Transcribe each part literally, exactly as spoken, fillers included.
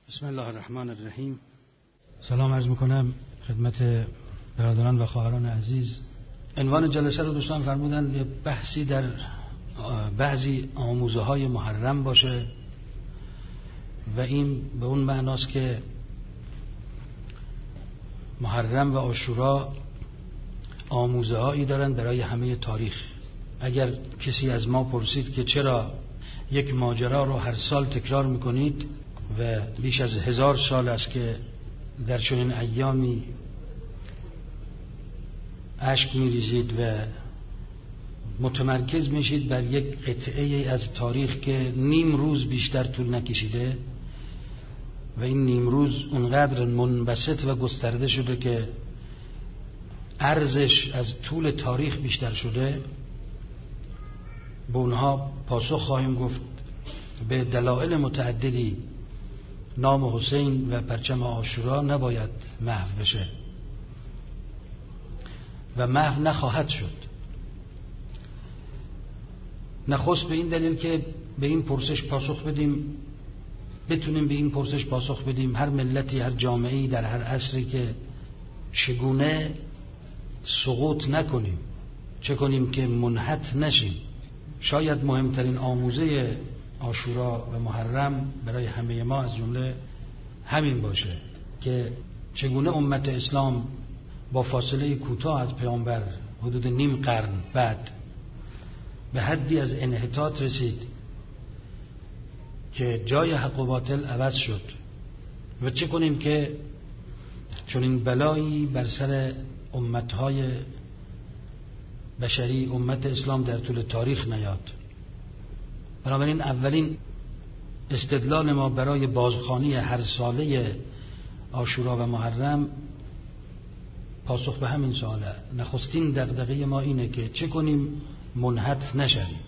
بسم الله الرحمن الرحیم. سلام عرض میکنم خدمت برادران و خواهران عزیز. عنوان جلسه رو دوستان فرمودن یه بحثی در بعضی آموزه های محرم باشه و این به اون معناست که محرم و عاشورا آموزه هایی دارن برای همه تاریخ. اگر کسی از ما پرسید که چرا یک ماجرا رو هر سال تکرار میکنید و بیش از هزار سال است که در چنین ایامی اشک میریزید و متمرکز میشید بر یک قطعه از تاریخ که نیم روز بیشتر طول نکشیده و این نیم روز اونقدر منبسط و گسترده شده که ارزش از طول تاریخ بیشتر شده، به اونها پاسخ خواهیم گفت. به دلایل متعددی نام حسین و پرچم عاشورا نباید محو بشه و محو نخواهد شد. نخست به این دلیل که به این پرسش پاسخ بدیم، بتونیم به این پرسش پاسخ بدیم هر ملتی، هر جامعه‌ای در هر عصری که چگونه سقوط نکنیم، چه کنیم که منحط نشیم. شاید مهمترین آموزه عاشورا و محرم برای همه ما از جمله همین باشه که چگونه امت اسلام با فاصله کوتاه از پیامبر حدود نیم قرن بعد به حدی از انحطاط رسید که جای حق و باطل عوض شد و چه کنیم که چون این بلایی بر سر امتهای بشری، امت اسلام در طول تاریخ نیاد. بنابراین اولین استدلال ما برای بازخوانی هر ساله عاشورا و محرم پاسخ به همین سواله. نخستین دغدغه ما اینه که چه کنیم منحط نشویم،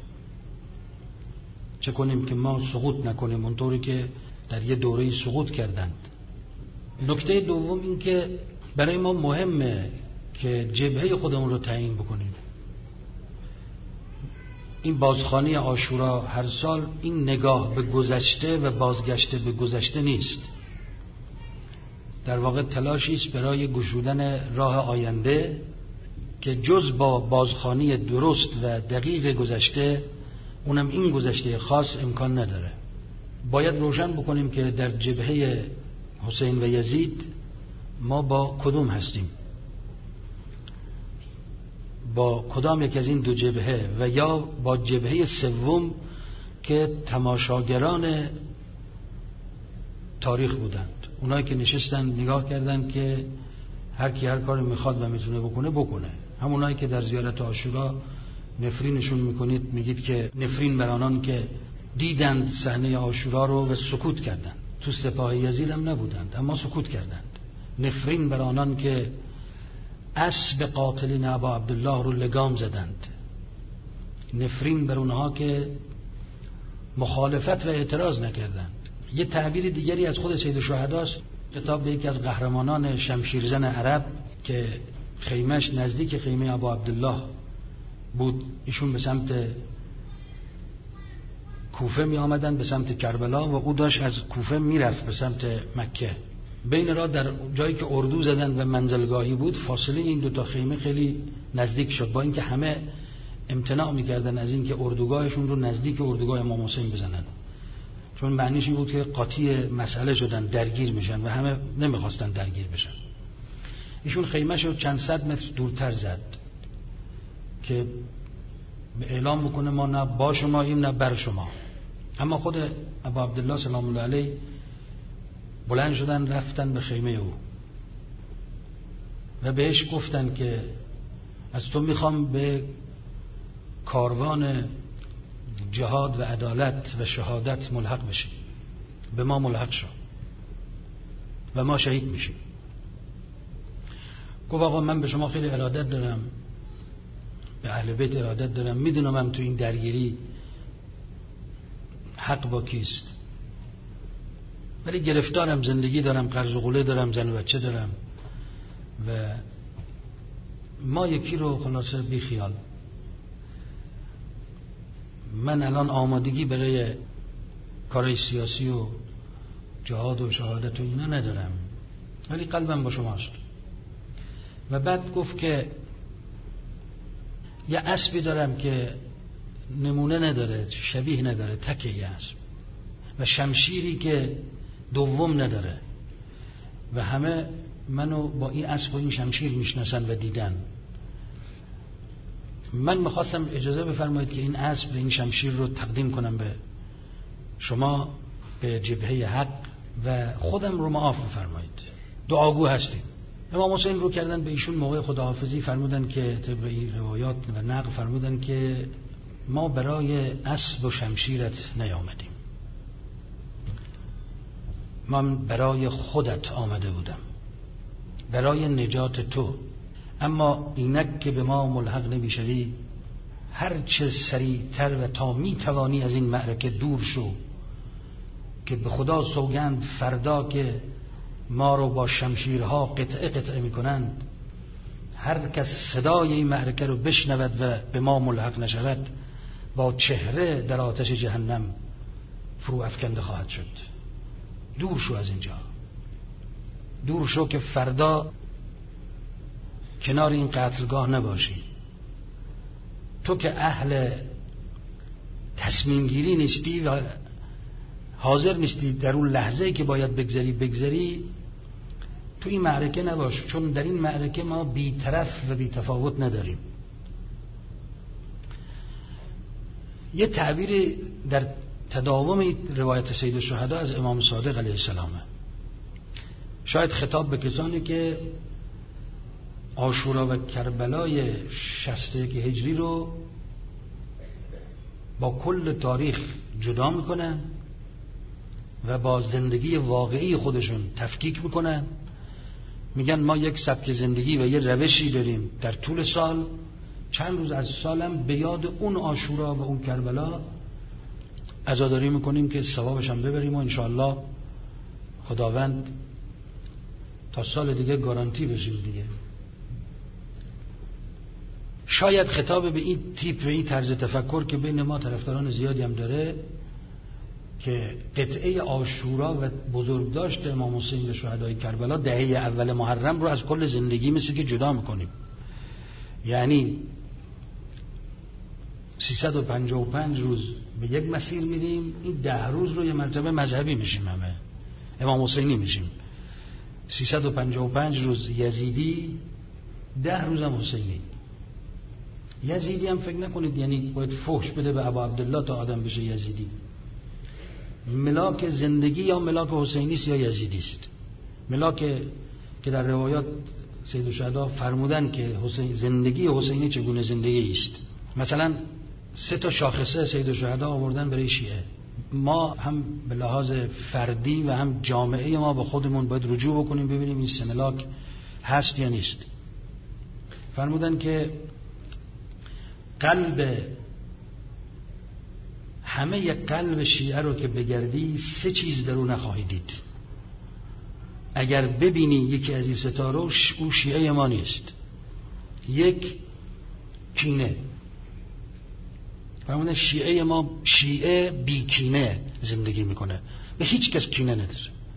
چه کنیم که ما سقوط نکنیم اونطوری که در یه دوره سقوط کردند. نکته دوم این که برای ما مهمه که جبهه خودمون رو تعیین بکنیم. این بازخوانی عاشورا هر سال این نگاه به گذشته و بازگشته به گذشته نیست، در واقع تلاشی است برای گشودن راه آینده که جز با بازخوانی درست و دقیق گذشته، اونم این گذشته خاص، امکان نداره. باید روشن بکنیم که در جبهه حسین و یزید ما با کدوم هستیم، با کدام یک از این دو جبهه، و یا با جبهه سوم که تماشاگران تاریخ بودند، اونایی که نشستن نگاه کردن که هر کی هر کاری میخواد و میتونه بکنه بکنه. همونایی که در زیارت عاشورا نفرینشون میکنید، میگید که نفرین بر آنان که دیدند صحنه عاشورا رو و سکوت کردند. تو سپاه یزید هم نبودند اما سکوت کردند. نفرین بر آنان که اسب قاتلین ابا عبدالله رو لگام زدند. نفرین بر اونها که مخالفت و اعتراض نکردند. یه تعبیر دیگری از خود سید الشهداست، کتاب به یکی از قهرمانان شمشیرزن عرب که خیمهش نزدیک خیمه ابا عبدالله بود. ایشون به سمت کوفه می آمدن، به سمت کربلا، و او داشت از کوفه می رفت به سمت مکه. بین راه در جایی که اردو زدن و منزلگاهی بود، فاصله این دو تا خیمه خیلی نزدیک شد، با اینکه همه امتناع می‌کردن از اینکه اردوگاهشون رو نزدیک اردوگاه امام حسین بزنن، چون معنیش این بود که قاطی مسئله شدن، درگیر میشن، و همه نمیخواستن درگیر بشن. ایشون خیمه‌ش رو چند صد متر دورتر زد که اعلام بکنه ما نه با شماییم نه بر شما. اما خود ابا عبدالله سلام الله علیه بلند شدن رفتن به خیمه او و بهش گفتن که از تو میخوام به کاروان جهاد و عدالت و شهادت ملحق بشی، به ما ملحق شو و ما شهید میشیم. گفت آقا من به شما خیلی ارادت دارم، به اهل بیت ارادت دارم، میدونم هم تو این درگیری حق با کیست، ولی گرفتارم، زندگی دارم، قرض و قوله دارم، زن و بچه دارم و ما یکی رو خلاصه بی خیال. من الان آمادگی برای کارهای سیاسی و جهاد و شهادت و اینا ندارم، ولی قلبم با شماست. و بعد گفت که یه اسبی دارم که نمونه نداره، شبیه نداره، تکه یه اسب، و شمشیری که دوم نداره و همه منو با این اسب و این شمشیر میشناسن و دیدن. من میخواستم اجازه بفرمایید که این اسب و این شمشیر رو تقدیم کنم به شما، به جبهه حق، و خودم رو معاف بفرمایید. دعاگو هستیم. امام حسین رو کردن به ایشون موقع خداحافظی، فرمودن که طبق این روایات و نقل فرمودن که ما برای اسب و شمشیرت نیامدیم، من برای خودت آمده بودم، برای نجات تو. اما اینک که به ما ملحق نمیشوی، هر چه سریعتر و تا میتوانی از این معرکه دور شو، که به خدا سوگند فردا که ما رو با شمشیرها قطعه قطعه میکنند، هر کس صدای این معرکه رو بشنود و به ما ملحق نشود، با چهره در آتش جهنم فرو افکنده خواهد شد. دور شو از اینجا، دور شو که فردا کنار این قتلگاه نباشی. تو که اهل تصمیم گیری نیستی و حاضر نیستی در اون لحظه‌ای که باید بگذری بگذری، تو این معرکه نباش، چون در این معرکه ما بی‌طرف و بی‌تفاوت نداریم. یه تعبیر در تداوم روایت سید الشهدا از امام صادق علیه السلامه، شاید خطاب به کسانی که عاشورا و کربلای شصت و یک هجری رو با کل تاریخ جدا میکنن و با زندگی واقعی خودشون تفکیک میکنن. میگن ما یک سبک زندگی و یه روشی داریم در طول سال، چند روز از سالم به یاد اون عاشورا و اون کربلا عزاداری میکنیم که ثوابش هم ببریم و انشاءالله خداوند تا سال دیگه گارانتی بشیم دیگه. شاید خطاب به این تیپ و این طرز تفکر که بین ما طرفداران زیادی هم داره، که قطعه عاشورا و بزرگداشت امام حسین و شهدای کربلا دهه اول محرم رو از کل زندگی مثل که جدا میکنیم. یعنی سیصد و پنجاه و پنج روز به یک مسیر میریم، این ده روز رو یه مرتبه مذهبی میشیم، همه امام حسینی میشیم. سیصد و پنجاه و پنج روز یزیدی، ده روز هم حسینی. یزیدی هم فکر نکنید یعنی باید فحش بده به ابا عبدالله تا آدم بشه یزیدی. ملاک زندگی یا ملاک حسینی است یا یزیدی است. ملاک که در روایات سید الشهدا فرمودن که حسین زندگی حسینی چگونه زندگی است. مثلا سه تا شاخصه سید الشهدا آوردن برای شیعه. ما هم به لحاظ فردی و هم جامعه ما به خودمون باید رجوع بکنیم ببینیم این سه ملاک هست یا نیست. فرمودن که قلب همه یک قلب شیعه رو که بگردی سه چیز در اون نخواهی دید. اگر ببینی یکی از این ستاره او شیعه ما نیست. یک، کینه. فرمودن شیعه ما شیعه بی کینه زندگی میکنه، به هیچ کس کینه نداره،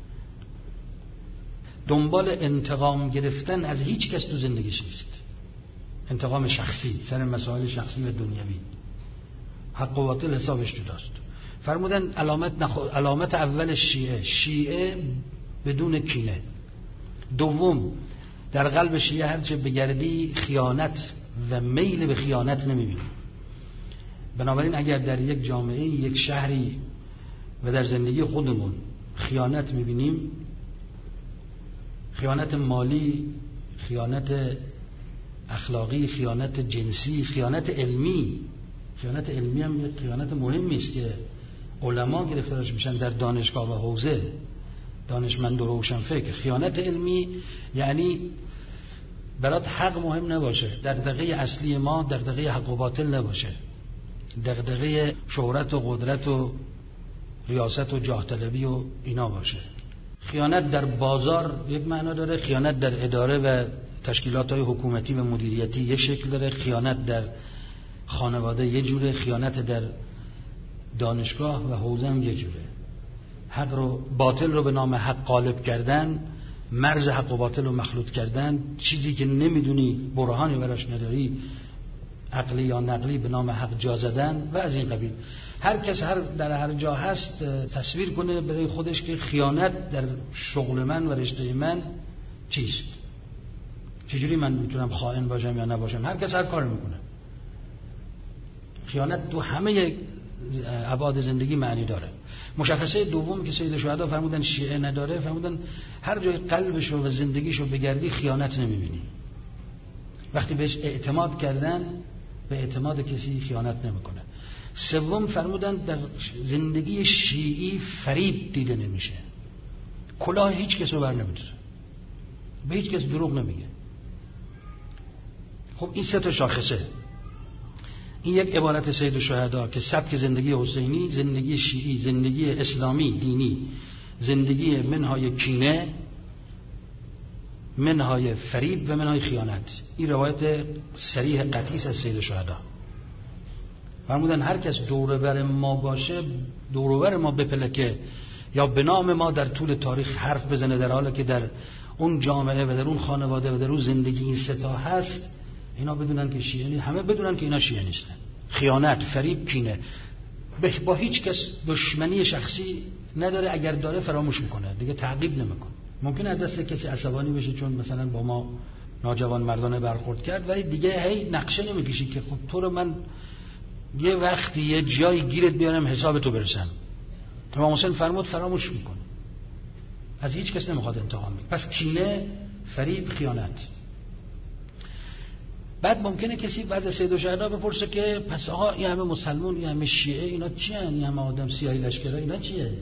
دنبال انتقام گرفتن از هیچ کس تو زندگیش نیست، انتقام شخصی سر مسائل شخصی و دنیوی، حق و باطل حسابش جداست. فرمودن علامت نخو... علامت اول شیعه شیعه بدون کینه. دوم، در قلب شیعه هرچه بگردی خیانت و میل به خیانت نمیبینی. بنابراین اگر در یک جامعه، یک شهری و در زندگی خودمون خیانت میبینیم، خیانت مالی، خیانت اخلاقی، خیانت جنسی، خیانت علمی، خیانت علمی هم یک خیانت مهمی است که علما گرفتارش میشن در دانشگاه و حوزه، دانشمند و روشنفکر. خیانت علمی یعنی برات حق مهم نباشه، دغدغه اصلی ما دغدغه حق و باطل نباشه، دغدغه شهرت و قدرت و ریاست و جاه طلبی و اینا باشه. خیانت در بازار یک معنا داره، خیانت در اداره و تشکیلات‌های حکومتی و مدیریتی یک شکل داره، خیانت در خانواده یک جوره، خیانت در دانشگاه و حوزه هم یک جوره. حق رو باطل رو به نام حق غالب کردن، مرز حق و باطل رو مخلوط کردن، چیزی که نمیدونی برهانی براش نداری عقلی یا نقلی به نام حق جا زدن و از این قبیل. هر کس هر در هر جا هست تصویر کنه برای خودش که خیانت در شغل من و رشته من چیست، چجوری من میتونم خائن باشم یا نباشم. هر کس هر کار میکنه. خیانت تو همه ابعاد زندگی معنی داره. مشخصه دوم که سید شهدا فرمودن شیعه نداره، فرمودن هر جای قلبشو و زندگیشو بگردی خیانت نمیبینی. وقتی بهش اعتماد کردن به اعتماد کسی خیانت نمیکنه. سوم فرمودن در زندگی شیعی فریب دیده نمیشه. کلاه هیچ کس رو بر نمیداره، به هیچ کس دروغ نمیگه. خب این سه تا شاخصه، این یک عبارت سید الشهدا که سبک زندگی حسینی، زندگی شیعی، زندگی اسلامی دینی، زندگی منهای کینه، منهای فریب و منهای خیانت. این روایت صریح قطعی از سید الشهدا. فرمودن هر کس دوروبر ما باشه، دوروبر ما بپلکه یا به نام ما در طول تاریخ حرف بزنه، در حالی که در اون جامعه و در اون خانواده و در اون زندگی این سه تا هست، اینا بدونن که شیعه نیست، همه بدونن که اینا شیعه نیستن. خیانت، فریب، کینه. با هیچ کس دشمنی شخصی نداره، اگر داره فراموش میکنه، دیگه تعقیب نمیکنه. ممکنه از دست کسی عصبانی بشه چون مثلا با ما ناجوان مردانه برخورد کرد، ولی دیگه هی نقشه نمیکشی که خب تو رو من یه وقتی یه جایی گیرت بیارم حساب تو برسم. امام حسین فرمود فراموش میکنه، از هیچ کس نمیخواد انتقام بگیره. پس کینه، فریب، خیانت. بعد ممکنه کسی بعد از سید الشهدا بپرسه که پس آقا این همه مسلمون، این همه شیعه، اینا چی هن؟ این همه آدم سیاهی لشکرها، اینا چیه؟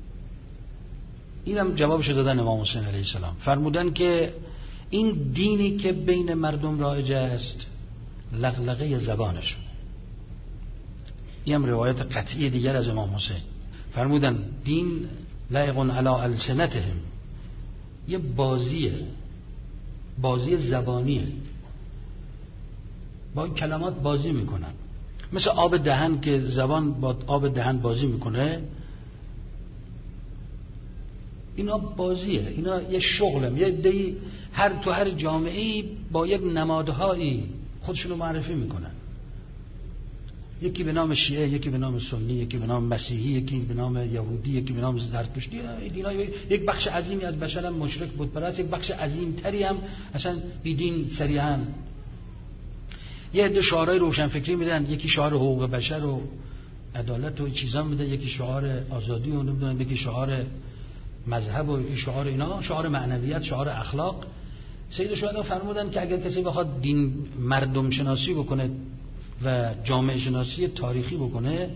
اینم جوابش دادن امام حسین علیه السلام. فرمودن که این دینی که بین مردم رایج است لغلغه زبانش. این هم روایت قطعی دیگر از امام حسین. فرمودن دین لایق علی السنتهم، یه بازیه، بازی زبانیه، با این کلمات بازی میکنن. مثل آب دهن که زبان با آب دهن بازی میکنه، اینا بازیه، اینا یه شغلم، یه دی هر تو هر جامعه‌ای با یک نمادهایی خودشونو معرفی میکنن. یکی به نام شیعه، یکی به نام سنی، یکی به نام مسیحی، یکی به نام یهودی، یکی به نام زرتشتی. اینا یک بخش عظیمی از بشر هم مشرک بت پرست، یک بخش عظیم تری هم اصلا بی دین صریحاً. یه عده شعارهای روشنفکری میدن، یکی شعار حقوق بشر و عدالت و چیزا میده، یکی شعار آزادی و نمیدونم، یکی شعار مذهب و یکی شعار اینا، شعار معنویت، شعار اخلاق. سید الشهدا فرمودن که اگر کسی بخواد دین مردم شناسی بکنه و جامعه شناسی تاریخی بکنه،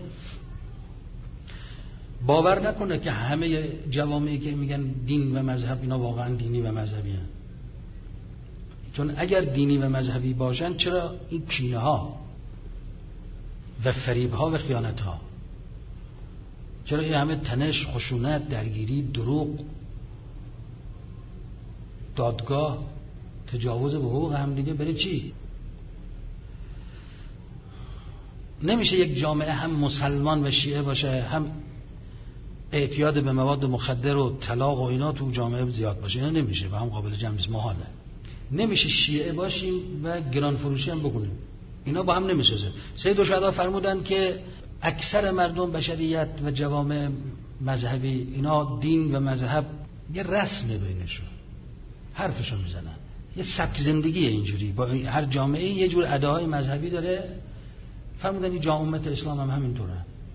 باور نکنه که همه جوامعی که میگن دین و مذهب اینا واقعا دینی و مذهبی هستند. چون اگر دینی و مذهبی باشن چرا این کینه ها و فریب ها و خیانت ها؟ چرا این همه تنش، خشونت، درگیری، دروغ، دادگاه، تجاوز به حقوق هم دیگه؟ برای چی؟ نمیشه یک جامعه هم مسلمان و شیعه باشه، هم اعتیاد به مواد مخدر و طلاق و اینا تو جامعه زیاد باشه. اینا نمیشه و هم قابل جمع نیست، محاله. نمیشه شیعه باشیم و گران فروشی هم بکنیم، اینا با هم نمیسازه. سید الشهدا فرمودن که اکثر مردم بشریت و جوامع مذهبی اینا دین و مذهب یه رسمه بینشون، حرفشو میزنن، یه سبک زندگی اینجوری، با هر جامعه یه جور اداهای مذهبی داره. فرمودن این جامعه اسلام هم همینطوره.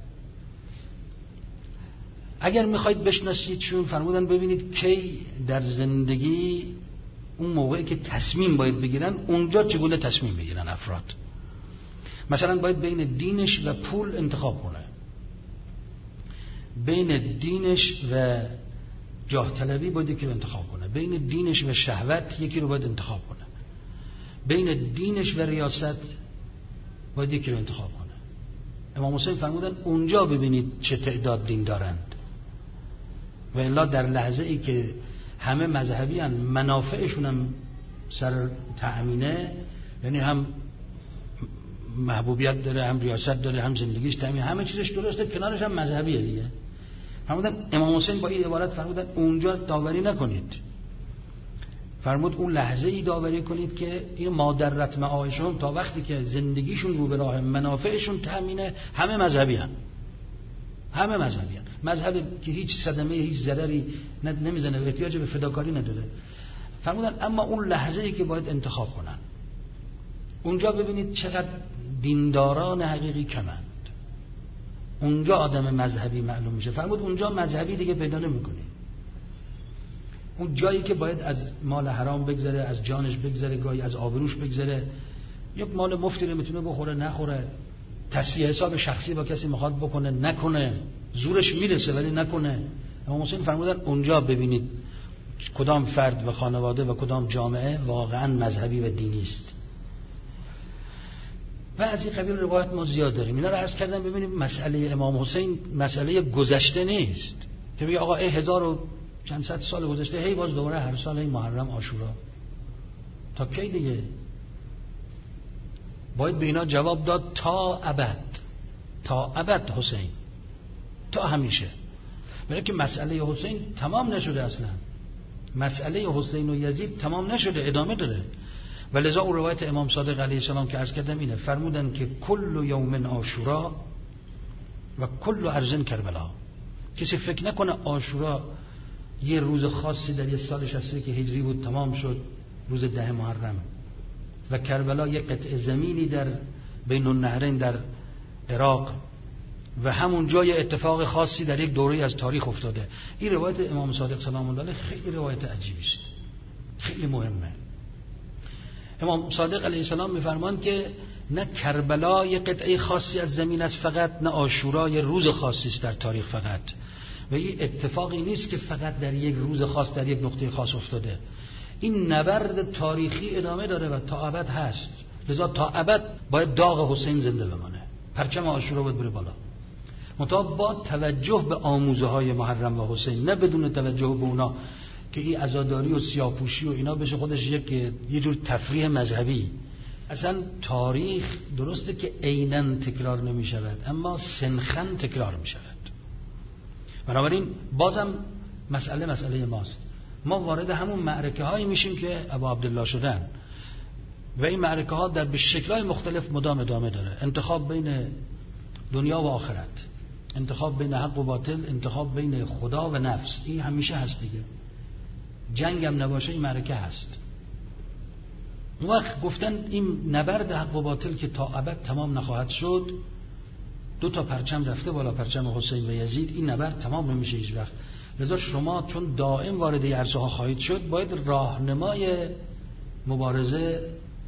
اگر میخواید بشناسید چون، فرمودن ببینید کی در زندگی اون موقعی که تصمیم باید بگیرن، اونجا چگونه تصمیم بگیرن افراد. مثلا باید بین دینش و پول انتخاب کنه، بین دینش و جاه طلبی باید یکی رو انتخاب کنه، بین دینش و شهوت یکی رو باید انتخاب کنه، بین دینش و ریاست باید یکی رو انتخاب کنه. امام حسین فرمودن اونجا ببینید چه تعداد دین دارند، و الا در لحظه ای که همه مذهبی هن، منافعشون هم سر تأمینه، یعنی هم محبوبیت داره، هم ریاست داره، هم زندگیش تأمین، همه چیزش درسته، کنارش هم مذهبیه دیگه. فرمودن امام حسین با این عبارت فرمودن اونجا داوری نکنید، فرمود اون لحظه ای داوری کنید که این مادرت معایشون تا وقتی که زندگیشون رو به راه منافعشون تامینه همه مذهبی هم. همه مذهبی هم. مذهب که هیچ صدمه هیچ ضرری نمیزنه و احتیاج به فداکاری نداره. فرمودن اما اون لحظه ای که باید انتخاب کنن، اونجا ببینید چقدر دینداران حقیقی کمند، اونجا آدم مذهبی معلوم میشه. فرمود اونجا مذهبی دیگه پیدا نمیکنی. اون جایی که باید از مال حرام بگذره، از جانش بگذره، گاهی از آبروش بگذره، یک مال مفتی رو میتونه بخوره نخوره، تصفیه حساب شخصی با کسی میخواد بکنه نکنه، زورش میرسه ولی نکنه. امام حسین فرمودن اونجا ببینید کدام فرد و خانواده و کدام جامعه واقعا مذهبی و دینی است. و از این قبیل روایت ما زیاد داریم. اینا رو عرض کردم ببینیم مسئله امام حسین مسئله گذشته نیست که بگه آقا ای هزار و چند صد سال گذشته هی باز دوباره هر سال این محرم عاشورا تا کی دیگه؟ باید به اینا جواب داد تا ابد، تا ابد حسین، تا همیشه. برای که مسئله حسین تمام نشده، اصلا مسئله حسین و یزید تمام نشده، ادامه داره. و لذا اون روایت امام صادق علیه السلام که عرض کردم اینه، فرمودن که کل یوم عاشورا و کل ارض کربلا. کسی فکر نکنه عاشورا یه روز خاصی در یه سال شصت که هجری بود تمام شد روز ده محرم، و کربلا یک قطعه زمینی در بین النهرین در عراق و همون جای اتفاق خاصی در یک دوره از تاریخ افتاده. این روایت امام صادق سلام الله علیه خیلی روایت عجیبی است، خیلی مهمه. امام صادق علیه السلام میفرمان که نه کربلا یک قطعه خاصی از زمین است فقط، نه عاشورا یه روز خاصی است در تاریخ فقط، و این اتفاقی نیست که فقط در یک روز خاص در یک نقطه خاص افتاده. این نبرد تاریخی ادامه داره و تا ابد هست. لذا تا ابد باید داغ حسین زنده بمانه، پرچم عاشورا باید بره بالا، منتها با توجه به آموزه های محرم و حسین، نه بدون توجه به اونا که این عزاداری و سیاه‌پوشی و اینا بشه خودش یک یه جور تفریح مذهبی. اصلا تاریخ درسته که عیناً تکرار نمی شود، اما سنخن تکرار می شود. بنابراین بازم مسئله مسئله ماست. ما وارد همون معرکه هایی میشیم که ابا عبدالله شدن و این معرکه ها در به شکل‌های مختلف مدام ادامه داره. انتخاب بین دنیا و آخرت، انتخاب بین حق و باطل، انتخاب بین خدا و نفس، این همیشه هست دیگه. جنگ هم نباشه این معرکه هست. اون وقت گفتن این نبرد حق و باطل که تا ابد تمام نخواهد شد، دو تا پرچم رفته بالا، پرچم حسین و یزید، این نبرد تمام نمیشه هیچ وقت. لذا شما چون دائم وارد این عرصه ها خواهید شد، باید راهنمای مبارزه،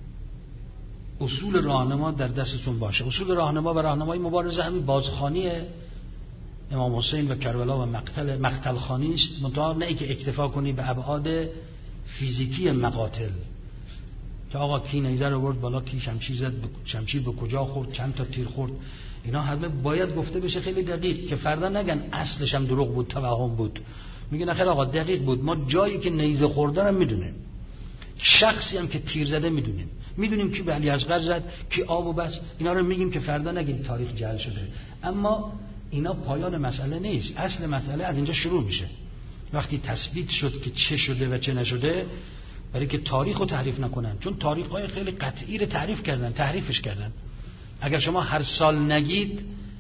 اصول راهنما در دستتون باشه. اصول راهنما و راهنمای مبارزه همین بازخوانی امام حسین و کربلا و مقتل مقتل خانی است، منتها نه ای که اکتفا کنی به ابعاد فیزیکی مقاتل که آقا کی نیزه رو برد بالا، کی شمشیر زد، شمشیر به کجا خورد، چند تا تیر خورد. اینا همه باید گفته بشه خیلی دقیق که فردا نگن اصلش هم دروغ بود، توهم بود. میگن آخر آقا دقیق بود، ما جایی که نیزه خوردن هم میدونیم، شخصی هم که تیر زده میدونیم، میدونیم کی به علی اصغر زد، کی آب و بس. اینا رو میگیم که فردا نگید تاریخ جعل شده. اما اینا پایان مسئله نیست. اصل مسئله از اینجا شروع میشه. وقتی تثبیت شد که چه شده و چه نشده، برای که تاریخ رو تحریف نکنن، چون تاریخ های خیلی قطعی رو تعریف کردن، تحریفش کردن. اگر شما هر سال نگید،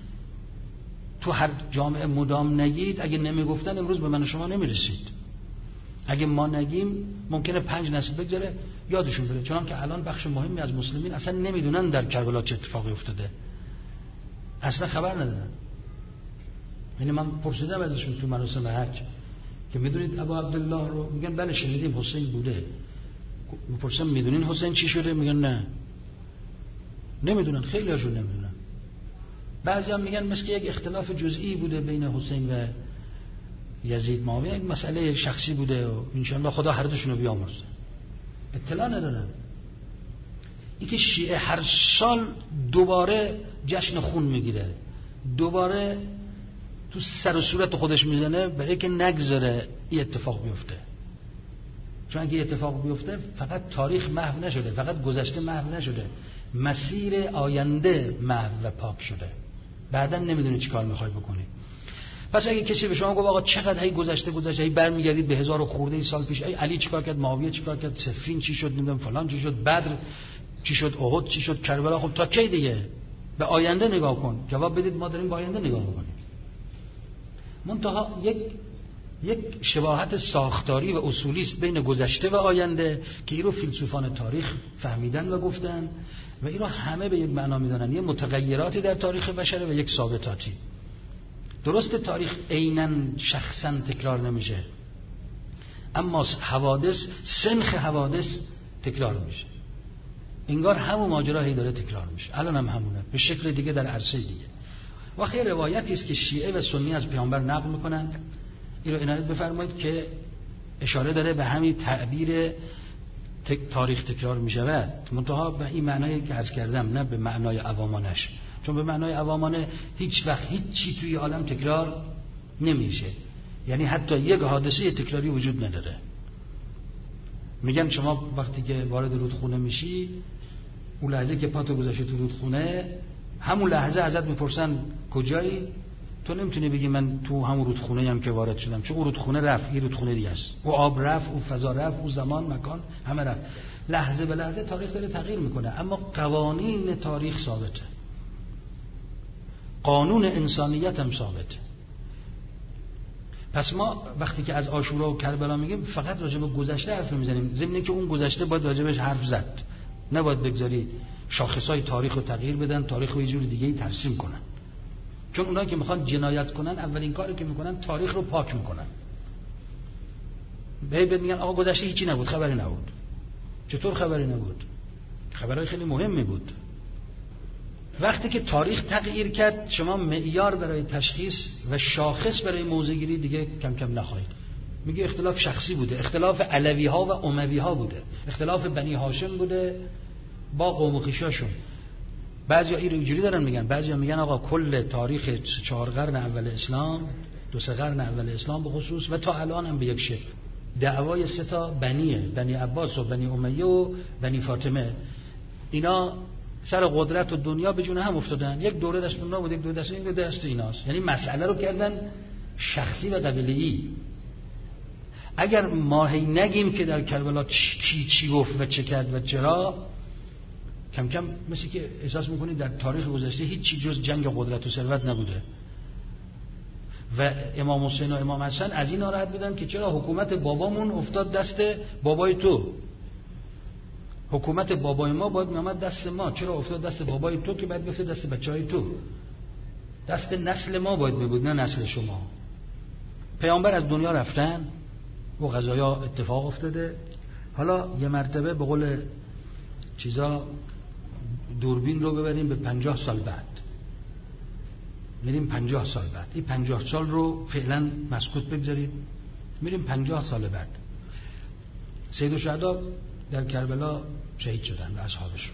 تو هر جامعه مدام نگید، اگه نمیگفتن امروز به من و شما نمیرسید. اگه ما نگیم ممکنه پنج نسل بگذره یادشون بره، چون که الان بخش مهمی از مسلمین اصلا نمیدونن در کربلا چه اتفاقی افتاده، اصلا خبر ندارن. یعنی من پرسیدم ازشون تو مراسم حج که میدونید ابا عبدالله رو؟ میگن بله شنیدیم حسین بوده. میپرسم میدونین حسین چی شده؟ میگن نه، نمیدونن، خیلی هاشون نمیدونن. بعضی هم میگن مثل یک اختلاف جزئی بوده بین حسین و یزید معاویه، یک مسئله شخصی بوده و انشاءالله خدا هر دوشون رو بیامرزه. اطلاع ندارن. این که شیعه هر سال دوباره جشن خون میگیره، دوباره تو سر و صورت خودش میزنه برای که نگذاره این اتفاق بیفته. چون اگه اتفاق بیفته فقط تاریخ محو نشده، فقط گذشته محو نشده، مسیر آینده محو و پاک شده. بعداً نمیدونی چی کار میخوای بکنی. پس اگه کسی به شما گفت آقا چقدر هی گذشته گذشته هی برمیگردید به هزار و خورده سال پیش، ای علی چیکار کرد، معاویه چیکار کرد، صفین چی شد، نمیدونم فلان چی شد، بدر چی شد، احد چی شد، کربلا، خب تا کی دیگه؟ به آینده نگاه کن. جواب بدید ما داریم به آینده نگاه می‌کنیم. منتها یک یک شباهت ساختاری و اصولی است بین گذشته و آینده که این رو فیلسوفان تاریخ فهمیدن و گفتن و این رو همه به یک معنا می‌دونن. یه متغیراتی در تاریخ بشره و یک ثابتاتی. درست تاریخ عیناً شخصاً تکرار نمیشه، اما حوادث، سنخ حوادث تکرار میشه. انگار همون ماجرا هی داره تکرار میشه. الان هم همونه، به شکل دیگه در عرصه دیگه. و خیلی روایتی است که شیعه و سنی از پیامبر نقل میکنن. این رو عنایت بفرمایید که اشاره داره به همین تعبیر تاریخ تکرار میشود، منتها به این معنایی که عرض کردم، نه به معنای عوامانش. چون به معنای عوامانه هیچ وقت هیچ چی توی عالم تکرار نمیشه. یعنی حتی یک حادثه تکراری وجود نداره. میگن شما وقتی که وارد رودخونه میشی، اون لحظه که پاتو گذاشتی تو رودخونه، همون لحظه ازت میپرسن کجایی، تو نمیتونی بگی من تو همون رودخونه ام که وارد شدم، چون اون رودخونه رفت، این رودخونه دیگه است. او آب رفت، او فضا رفت، او زمان مکان همه رفت. لحظه به لحظه تاریخ داره تغییر میکنه، اما قوانین تاریخ ثابته. قانون انسانیت هم ثابته. پس ما وقتی که از عاشورا و کربلا میگیم فقط راجع به گذشته حرف میزنیم، ضمن اینکه اون گذشته باید راجبش حرف زد. نباید بگذاری شاخصهای تاریخ رو تغییر بدن، تاریخ رو یه جور دیگه‌ای ترسیم کنن. چون اونایی که میخوان جنایت کنن، اولین کاری که میکنن تاریخ رو پاک میکنن. به میگن آقا گذشته هیچی نبود، خبری نبود. چطور خبری نبود؟ خبرهای خیلی مهمی بود. وقتی که تاریخ تغییر کرد، شما معیار برای تشخیص و شاخص برای موضع‌گیری دیگه کم کم نخواهید. میگه اختلاف شخصی بوده، اختلاف علوی ها و اموی ها بوده، اختلاف بنی هاشم بوده با قوم و خویشاشون. بعضیا این رو اینجوری دارن میگن، بعضیا میگن آقا کل تاریخ چهار قرن اول اسلام، دو سه قرن اول اسلام به خصوص و تا الان هم به یک شکل دعوای سه تا بنیه، بنی عباس و بنی امیه و بنی فاطمه، اینا سر قدرت و دنیا به جون هم افتادن. یک دوره دست اونها بود، یک دوره دست این، یک دوره دست ایناست. یعنی مسئله رو کردن شخصی و قبیله‌ای. اگر ما هی نگیم که در کربلا کی چی گفت و چه کرد و چرا، کم کم مثل که احساس میکنید در تاریخ گذشته هیچ چیز جز جنگ قدرت و ثروت نبوده. و امام حسین و امام حسن از این ناراحت بودن که چرا حکومت بابامون افتاد دست بابای تو، حکومت بابای ما باید میامد دست ما، چرا افتاد دست بابای تو که باید بیفته دست بچهای تو؟ دست نسل ما باید میبود، نه نسل شما. پیامبر از دنیا رفتن و قضایا اتفاق افتاده. حالا یه مرتبه به قول چیزا دوربین رو ببریم به پنجاه سال بعد، میریم پنجاه سال بعد. این پنجاه سال رو فعلا مسکوت بگذاریم، میریم پنجاه سال بعد. سید الشهدا در کربلا شهید شدن و اصحابشون.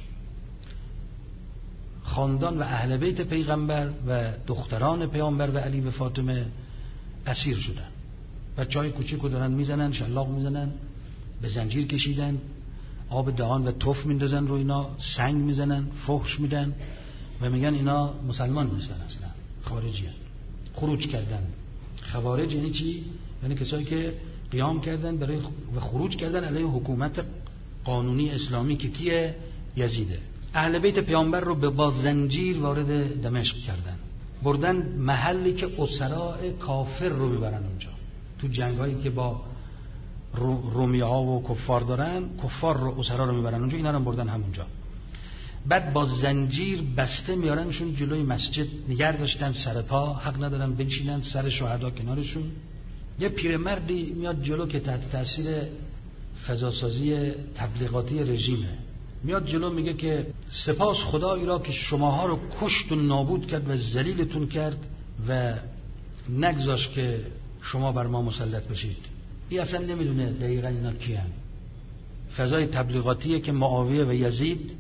خاندان و اهل بیت پیغمبر و دختران پیامبر و علی و فاطمه اسیر شدن. بچهای کوچیکو دارن میزنن، شلاق میزنن، به زنجیر کشیدن، آب دهان و تف میندازن رو اینا، سنگ میزنن، فحش میدن و میگن اینا مسلمان نیستن، اصلا خارجی هستن. خروج کردن. خوارج یعنی چی؟ یعنی کسایی که قیام کردن برای و خروج کردن علیه حکومت قانونی اسلامی که کیه؟ یزیده. اهل بیت پیامبر رو به با زنجیر وارد دمشق کردن، بردن محلی که اسرا کافر رو میبرن اونجا. تو جنگایی که با رومی‌ها و کفار دارن، کفار رو اسرا رو میبرن اونجا، اینا رو بردن همونجا. بعد با زنجیر بسته میارنشون جلوی مسجد، نگه داشتن سر پا، حق ندارن بنشینن، سر شهدا کنارشون. یه پیرمردی میاد جلو که تحت تاثیر فضاسازی تبلیغاتی رژیمه، میاد جلو میگه که سپاس خدایی را که شماها رو کشت و نابود کرد و ذلیلتون کرد و نگذاشت که شما بر ما مسلط بشید. این اصلا نمیدونه دقیقا اینا کی هم. فضای تبلیغاتیه که معاویه و یزید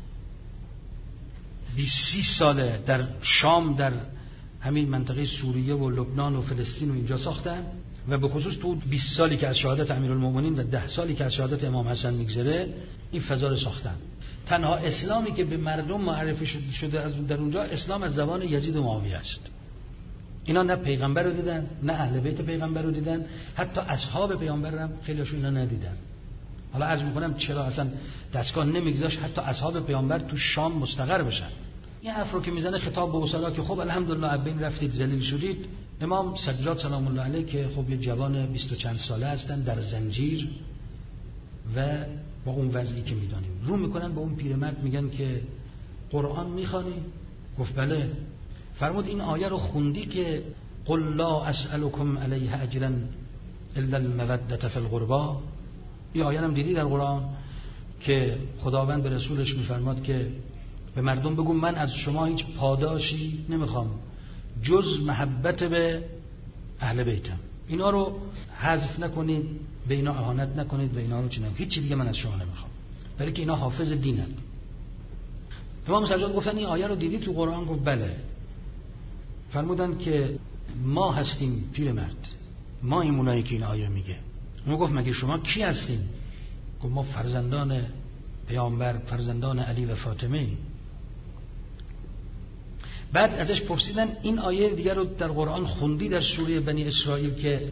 بیست ساله در شام، در همین منطقه سوریه و لبنان و فلسطین و اینجا ساختن و به خصوص تو بیست سالی که از شهادت امیرالمومنین و ده سالی که از شهادت امام حسن میگذره این فضا رو ساختن. تنها اسلامی که به مردم معرفی شده از در اونجا، اسلام از زبان یزید و معاویه است. اینا نه پیغمبر رو دیدن، نه اهل بیت پیغمبر رو دیدن، حتی اصحاب پیغمبر هم خیلیشون اینا ندیدن. حالا عرض میکنم چرا اصلا دستگاه نمیگذاشت حتی اصحاب پیامبر تو شام مستقر بشن. این حرف رو که میزنه خطاب به وصلا که خب الحمدلله ابین رفتید ذلیل شدید. امام سجاد سلام الله علیه که خب یه جوان بیست و چند ساله هستن در زنجیر و با اون وضعی که میدانیم رو میکنن به اون پیرمرد میگن که قرآن میخوانی؟ گفت بله. فرمود این آیه رو خوندی که قل لا اسألكم علیه اجرا الا المودة فی القربى؟ این آیه هم دیدی در قرآن که خداوند به رسولش میفرماد که به مردم بگو من از شما هیچ پاداشی نمیخوام جز محبت به اهل بیتم. اینا رو حذف نکنید، به اینا اهانت نکنید، به اینا رو چی نکنید، هیچ دیگه من از شما نمیخوام، برای که اینا حافظ دینن. امام سجاد گفتن این آیه رو دیدی تو قرآن؟ گفت بله. فرمودن که ما هستیم پیرمرد، ما این اونایی که این آیه میگه. اون گفت مگه شما کی هستین؟ گفت ما فرزندان پیامبر، فرزندان علی و فاطمه. بعد ازش پرسیدن این آیه دیگر رو در قرآن خوندی در سوره بنی اسرائیل که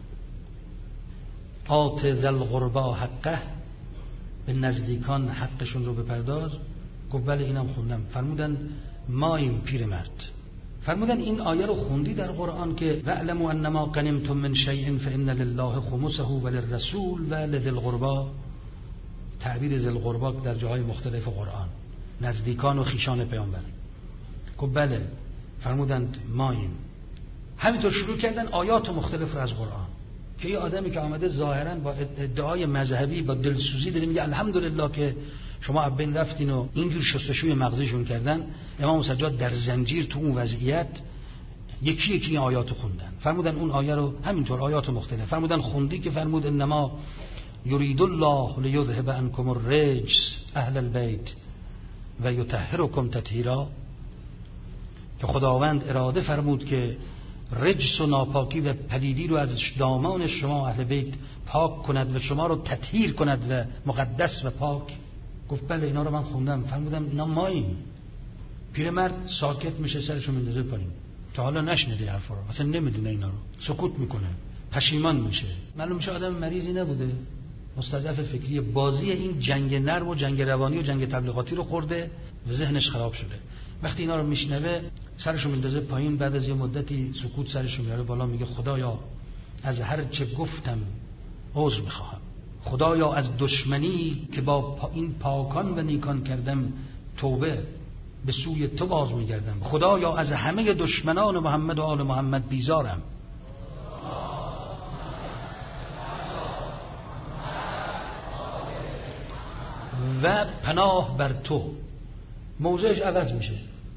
آت ذل قربا حقه، به نزدیکان حقشون رو بپرداز؟ گفت بله اینم خوندم. فرمودن ما این پیرمرد. فرمودن این آیه رو خوندی در قرآن که واعلموا انما غنمتم من شیء فان لله خمسه وللرسول ولذی القربى؟ تعبیر ذی القربى در جاهای مختلف قرآن نزدیکان و خیشان پیامبر. گفت بله. فرمودند ما این. همینطور شروع کردن آیات مختلف رو از قرآن که یه آدمی که آمده ظاهرا با ادعای مذهبی با دلسوزی داره میگه الحمدلله که شما ابین رفتین و اینجور شستشوی مغزیشون کردن. امام سجاد در زنجیر تو اون وضعیت یکی یکی این آیات خوندن. فرمودن اون آیه رو همینطور آیات مختلف. فرمودن خوندی که فرمود انما یرید الله لیذهب عنکم الرجس اهل البیت و یطهرکم تطهیرا؟ که خداوند اراده فرمود که رجس و ناپاکی و پلیدی رو از دامان شما اهل بیت پاک کند و شما رو تطهیر کند و مقدس و پاک. گفت بله اینا رو من خوندم. فرمودم اینا ماییم. پیرمرد ساکت میشه، سرشو میندازه پایین، تا حالا نشنیده حرفا رو، اصلا نمیدونه اینا رو، سکوت میکنه، پشیمان میشه. معلوم میشه آدم مریضی نبوده، مستضعف فکری، بازی این جنگ نرم و جنگ روانی و جنگ تبلیغاتی رو خورده و ذهنش خراب شده. وقتی اینا رو میشنوه سرشو میندازه پایین، بعد از یه مدتی سکوت سرشو میاره بالا، میگه خدایا از هر چه گفتم عذر میخواهم، خدایا از دشمنی که با این پاکان و نیکان کردم توبه به سوی تو باز میگردم، خدایا از همه دشمنان محمد و آل محمد بیزارم. و پناه بر تو. موضعش عوض میشه.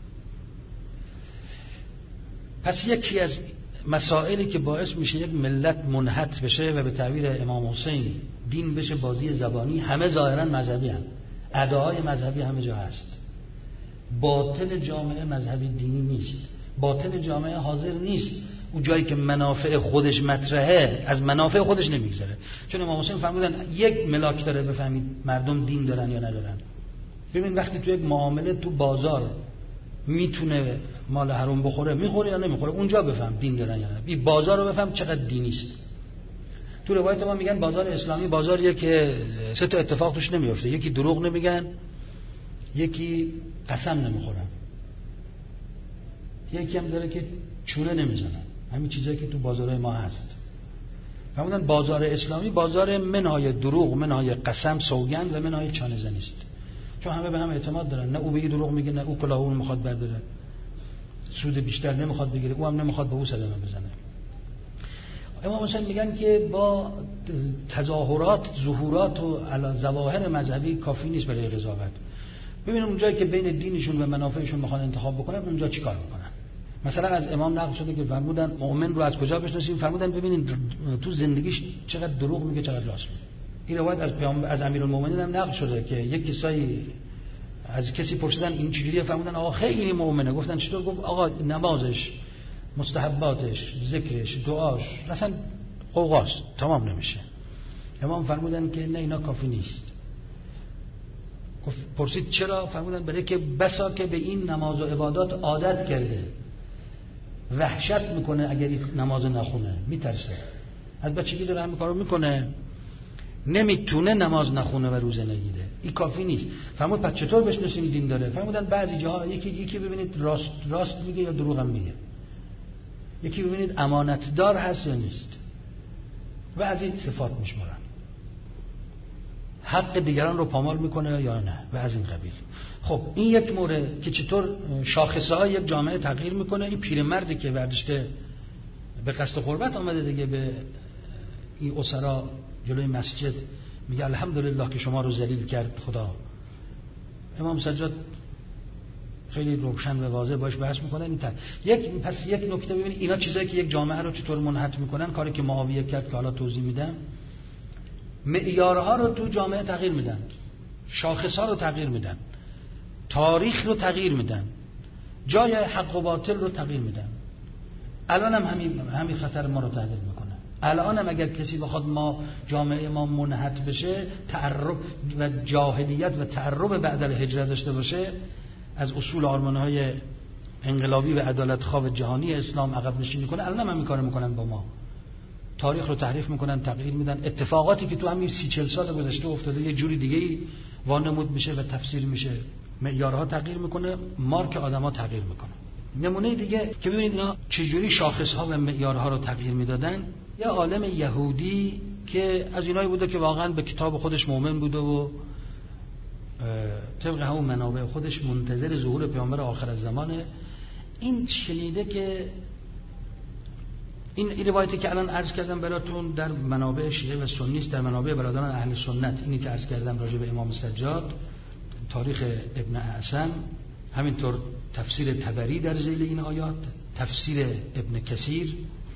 پس یکی از مسائلی که باعث میشه یک ملت منحط بشه و به تعبیر امام حسین دین بشه بازی زبانی، همه ظاهرا مذهبی هم، ادعای مذهبی همه جا هست. باطن جامعه مذهبی دینی نیست. باطن جامعه حاضر نیست اون جایی که منافع خودش مطرحه از منافع خودش نمیگذره. چون امام حسین فرمودن یک ملاک داره بفهمید مردم دین دارن یا ندارن. ببین وقتی تو یک معامله تو بازار میتونه مال حرام بخوره، میخوره یا نمیخوره، اونجا بفهم دین دارن یا نه. این بازار رو بفهم چقدر دینی است. تو روایت ما میگن بازار اسلامی بازاریه که سه تا اتفاق توش نمیفته، یکی دروغ نمیگن، یکی قسم نمیخورن، یکی هم داره که چونه نمیزنن. همین چیزایی که تو بازارهای ما هست. فرمودن بازار اسلامی بازار منهای دروغ، منهای قسم، سوگند و منهای چانه زنی است. چون همه به هم اعتماد دارن، نه او به دروغ میگه، نه او کلاه اون میخواد برداره، سود بیشتر نمیخواد بگیره، او هم نمیخواد به او صدمه بزنه. امام حسین میگن که با تظاهرات، ظهورات و ظواهر مذهبی کافی نیست برای قضاوت. ببینیم اونجایی که بین دینشون و منافعشون میخوان انتخاب بکنن اونجا چیکار میکنن. مثلا از امام نقل شده که فرمودن مؤمن رو از کجا بشناسیم؟ فرمودن ببینید تو زندگیش چقدر دروغ میگه، چقدر راست میگه. این روایت از پیامبر، از امیرالمومنین هم نقل شده که یک کسایی از کسی پرسیدن این چجوریه؟ فرمودن آقا خیلی مؤمنه. گفتن چطور؟ گفت آقا نمازش، مستحباتش، ذکرش، دعاش اصلا قوقاست، تمام نمیشه. امام فرمودن که نه اینا کافی نیست. گفت پرسید چرا؟ فرمودن برای که بسا که به این نماز و عبادات عادت کرده وحشت میکنه اگر این نماز نخونه، میترسه، از بچگی داره همین کارو میکنه، نمیتونه نماز نخونه و روزه نگیره. این کافی نیست. فرمود پس چطور بشناسیم دین داره؟ فرمودن بعضی جاها یکی یکی ببینید راست راست میگه یا دروغ هم میگه، یکی ببینید امانتدار هست یا نیست، و از این صفات میشمارن. حق دیگران رو پامال میکنه یا نه و از این قبیل. خب این یک مورد که چطور شاخصه های یک جامعه تغییر میکنه. این پیرمردی که برداشته به قصد قربت آمده دیگه به این اسرا جلوی مسجد میگه الحمدلله که شما رو ذلیل کرد خدا. امام سجاد خیلی روشن و واضح باش بحث میکنن. این تر. یک پس یک نکته ببینید اینا چیزایی که یک جامعه رو چطور منحط میکنن. کاری که معاویه کرد که حالا توضیح میدم، معیارها رو تو جامعه تغییر میدن، شاخصها رو تغییر میدن، تاریخ رو تغییر میدن، جای حق و باطل رو تغییر میدن. الان هم همین همین خطر ما رو تهدید میکنه. الان هم اگر کسی بخواد ما جامعه ما منحط بشه، تعرب و جاهلیت و تعرب بعد الهجره داشته باشه، از اصول آرمانهای انقلابی و عدالت خواه جهانی اسلام عقب نشینی کنه، الان هم همین کارو میکنن با ما. تاریخ رو تحریف میکنن، تغییر میدن. اتفاقاتی که تو همین سی چهل سال گذشته افتاده یه جوری دیگه وانمود میشه و تفسیر میشه. معیارها تغییر میکنه، مارک آدما تغییر میکنه. نمونه دیگه که ببینید اینا چجوری شاخصها و معیارها رو تغییر میدادن. یه عالم یهودی که از اینایی بوده که واقعا به کتاب خودش مؤمن بوده و طبق همون منابع خودش منتظر ظهور پیامبر آخر الزمانه. این شنیده که این, این روایتی که الان عرض کردم براتون در منابع شیعه و سنی است، در منابع برادران اهل سنت. اینی که عرض کردم راجع به امام سجاد، تاریخ ابن اعصم، همینطور تفسیر طبری در ذیل این آیات، تفسیر ابن کثیر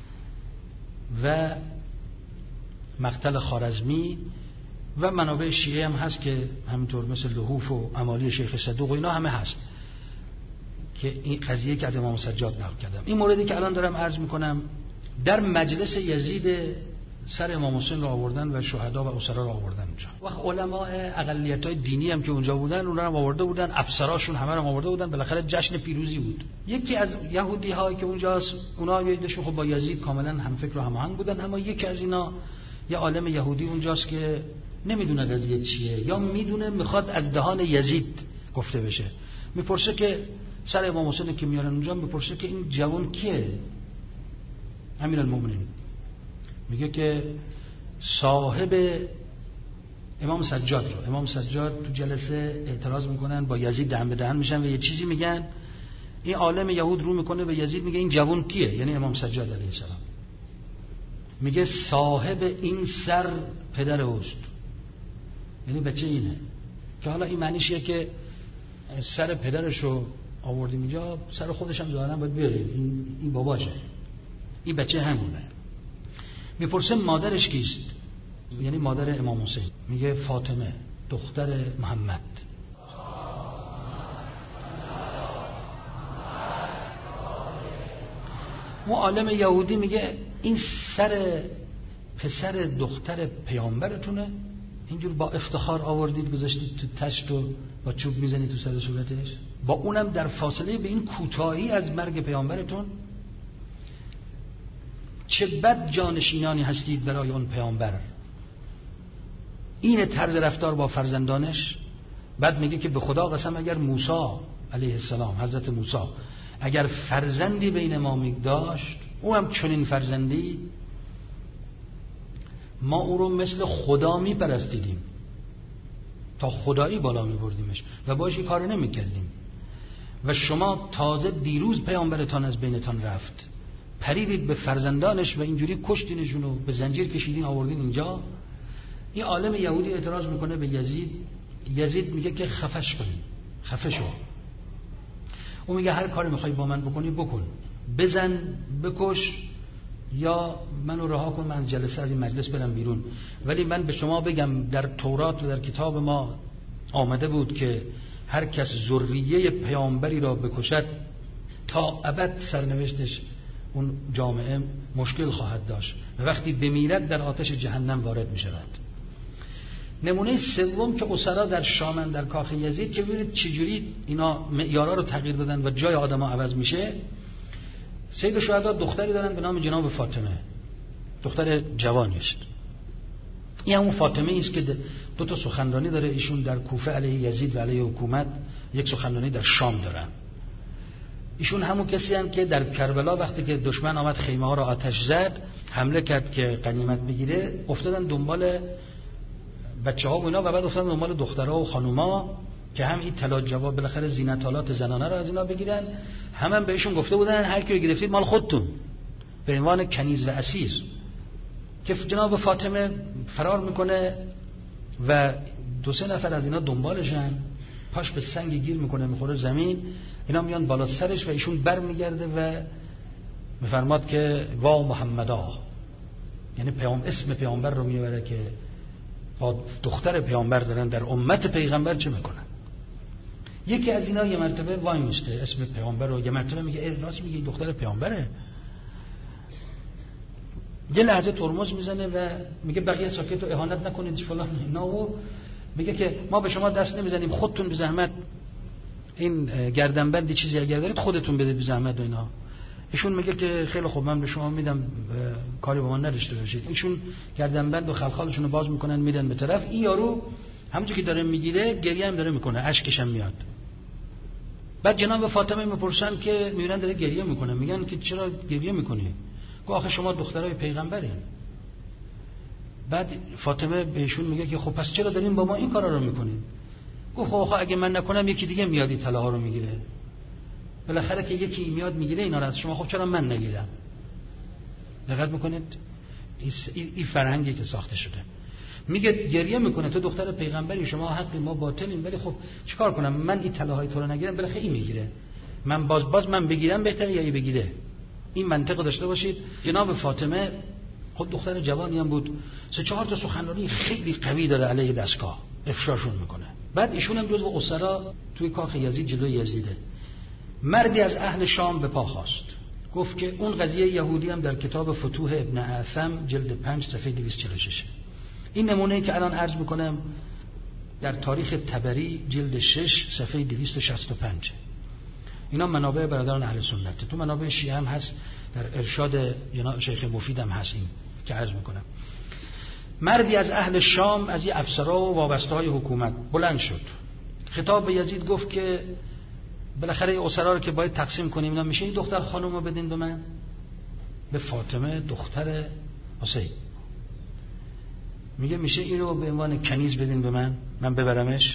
و مقتل خوارزمی و منابع شیعه هم هست که همینطور مثل لحوف و امالی شیخ صدوق و اینا همه هست که این قضیه که از امام سجاد نقل کردم. این موردی که الان دارم عرض میکنم در مجلس یزید سر امام حسین رو آوردن و شهدا و اسرا رو آوردن اونجا. و علماء اقلیت‌های دینی هم که اونجا بودن اونها رو آورده بودن، افسراشون همه رو آورده بودن. بالاخره جشن پیروزی بود. یکی از یهودی‌ها که اونجاست، اونها یهودیشون خب با یزید کاملا همفکر و هماهنگ بودن، اما یکی از اینا یه عالم یهودی اونجاست که نمیدونه قضیه چیه، یا میدونه میخواد از دهان یزید گفته بشه. میپرسه که سر امام حسین که میارن اونجا، میپرسه که این جوان کیه؟ امیرالمومنین. میگه که صاحب امام سجاد رو. امام سجاد تو جلسه اعتراض میکنن، با یزید دهن به دهن میشن و یه چیزی میگن. این عالم یهود رو میکنه به یزید، میگه این جوان کیه؟ یعنی امام سجاد علیه السلام. میگه صاحب این سر پدر اوست، یعنی بچه اینه. که حالا این معنیشه که سر پدرشو آوردیم اینجا، سر خودش هم ظاهرا باید بیاره، این این باباشه، این بچه همونه. میپرسه مادرش کیست؟ یعنی مادر امام حسین. میگه فاطمه دختر محمد. و عالم یهودی میگه این سر پسر دختر پیامبرتونه، اینجور با افتخار آوردید گذاشتید تو تشت و با چوب میزنید تو سر صورتش، با اونم در فاصله به این کوتاهی از مرگ پیامبرتون. چه بد جانشینانی هستید برای اون پیامبر. این طرز رفتار با فرزندانش. بعد میگه که به خدا قسم اگر موسی علیه السلام، حضرت موسی، اگر فرزندی بین ما میداشت، او هم چنین فرزندی، ما او رو مثل خدا میپرستیدیم، تا خدایی بالا میبردیمش و باش این کار نمیکردیم. و شما تازه دیروز پیامبرتان از بینتان رفت، پریدید به فرزندانش و اینجوری کشتینشون و به زنجیر کشیدین آوردین اینجا. این عالم یهودی اعتراض میکنه به یزید. یزید میگه که خفش کنین، خفه شو. او میگه هر کاری میخوای با من بکنی بکن، بزن، بکش، یا منو رها کن، من از جلسه از این مجلس برم بیرون. ولی من به شما بگم در تورات و در کتاب ما آمده بود که هر کس ذریه پیامبری را بکشد تا ابد سرنوشتش اون جامعه مشکل خواهد داشت و وقتی بمیرد در آتش جهنم وارد می شود. نمونه سوم که اسرا در شامن در کاخ یزید، که ببینید چجوری اینا معیارها رو تغییر دادن و جای آدم‌ها عوض میشه. سید الشهدا دختری دارن به نام جناب فاطمه، دختر جوانی است. این همون فاطمه است که دو تا سخنرانی داره ایشون در کوفه علیه یزید و علیه حکومت، یک سخنرانی در شام دارن. ایشون همون کسی هستند که در کربلا وقتی که دشمن آمد خیمه ها را آتش زد، حمله کرد که غنیمت بگیره، افتادن دنبال بچه‌ها و اینا و بعد افتادن دنبال دخترها و خانوما که هم این طلا جواب بالاخره زینتالات زنانه را از اینا بگیرن. هم, هم بهشون گفته بودن هر کی رو گرفتید مال خودتون، به عنوان کنیز و اسیر. که جناب فاطمه فرار میکنه و دو سه نفر از اینا دنبالشن، پاش به سنگ گیر میکنه میخوره زمین، اینا میان بالا سرش و ایشون بر میگرده و میفرماد که وا محمدا، یعنی پیام اسم پیامبر رو میبره که با دختر پیامبر دارن در امت پیغمبر چه میکنن. یکی از اینا یه مرتبه وای میسته اسم پیامبر رو، یه مرتبه میگه ای راست میگه دختر پیامبره. یه لحظه ترمز میزنه و میگه بقیه ساکت و اهانت نکنید فلان اینا، و میگه که ما به شما دست نمیزنیم، خودتون به زحمت این گردنبندی چیزی اگر دارید خودتون بدید به زحمت و اینا. ایشون میگه که خیلی خوب من به شما میدم، کاری با من نداشته باشید. ایشون گردنبند و خلخالشون رو باز میکنن میدن به طرف. این یارو همونجوری که داره میگیره گریه هم داره میکنه، اشکش هم میاد. بعد جناب فاطمه میپرسن که میبینن داره گریه میکنه، میگن که چرا گریه میکنی؟ گفت آخه شما دخترای پیغمبرین. بعد فاطمه بهشون میگه که خب پس چرا دارین با ما این کارا رو میکنین؟ گفت خب آخه اگه من نکنم یکی دیگه میاد این طلاها رو میگیره، بالاخره که یکی میاد میگیره اینا رو از شما، خب چرا من نگیرم؟ دقت میکنید این فرهنگی که ساخته شده. میگه گریه میکنه تو دختر پیغمبری، شما حقی ما باطلیم، ولی خب چیکار کنم من این طلاهای تو رو نگیرم، بالاخره این میگیره، من باز باز من بگیرم بهتره یا ای بگیره. این منطق داشته باشید. جناب فاطمه خود دختر جوانی هم بود، سه چهار تا سخنرانی خیلی قوی داره علیه دستگاه، افشاشون میکنه. بعد ایشون هم جزو اسرا توی کاخ یزید جلوی یزیده. مردی از اهل شام به پا خواست، گفت که اون قضیه یهودی هم در کتاب فتوح ابن اعثم جلد پنج صفحه دویست و چهل و شش. این نمونه‌ای که الان عرض میکنم در تاریخ طبری جلد شش صفحه دویست و شصت و پنج. اینا منابع برادران اهل سنت. تو منابع شیعه هم هست، در ارشاد جناب شیخ مفید هم هست این که عرض میکنم. مردی از اهل شام از این افسرا و وابسته های حکومت بلند شد، خطاب به یزید گفت که بالاخره اسرا رو که باید تقسیم کنیم، اینا میشه این دختر خانم رو بدین به من، به فاطمه دختر حسین. میگه میشه این رو به عنوان کنیز بدین به من، من ببرمش.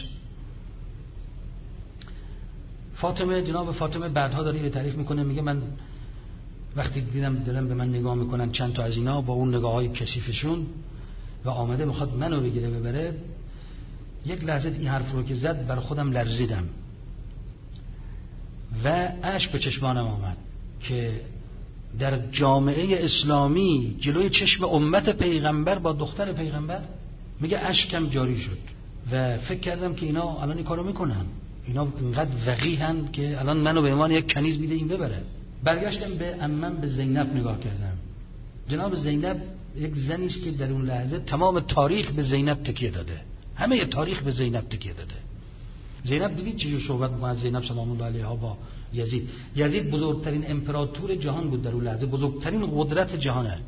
فاطمه جناب فاطمه بعدها داره اینو تعریف میکنه، میگه من وقتی دیدم دارن به من نگاه میکنن چند تا از اینا با اون نگاه‌های کثیفشون و آمده میخواد منو بگیره ببره، یک لحظه این حرف رو که زد بر خودم لرزیدم و اشک به چشمانم آمد که در جامعه اسلامی جلوی چشم امت پیغمبر با دختر پیغمبر. میگه اشکم جاری شد و فکر کردم که اینا الان این کارو میکنن، اینا اینقدر وقیحن که الان منو به عنوان یک کنیز میده این ببره. برگشتم به عمم به زینب نگاه کردم. جناب زینب یک زنی است که در اون لحظه تمام تاریخ به زینب تکیه داده، همه تاریخ به زینب تکیه داده. زینب دیدید چجور صحبت می‌کنه از زینب سلام الله علیها با یزید. یزید بزرگترین امپراتور جهان بود در اون لحظه، بزرگترین قدرت جهانه.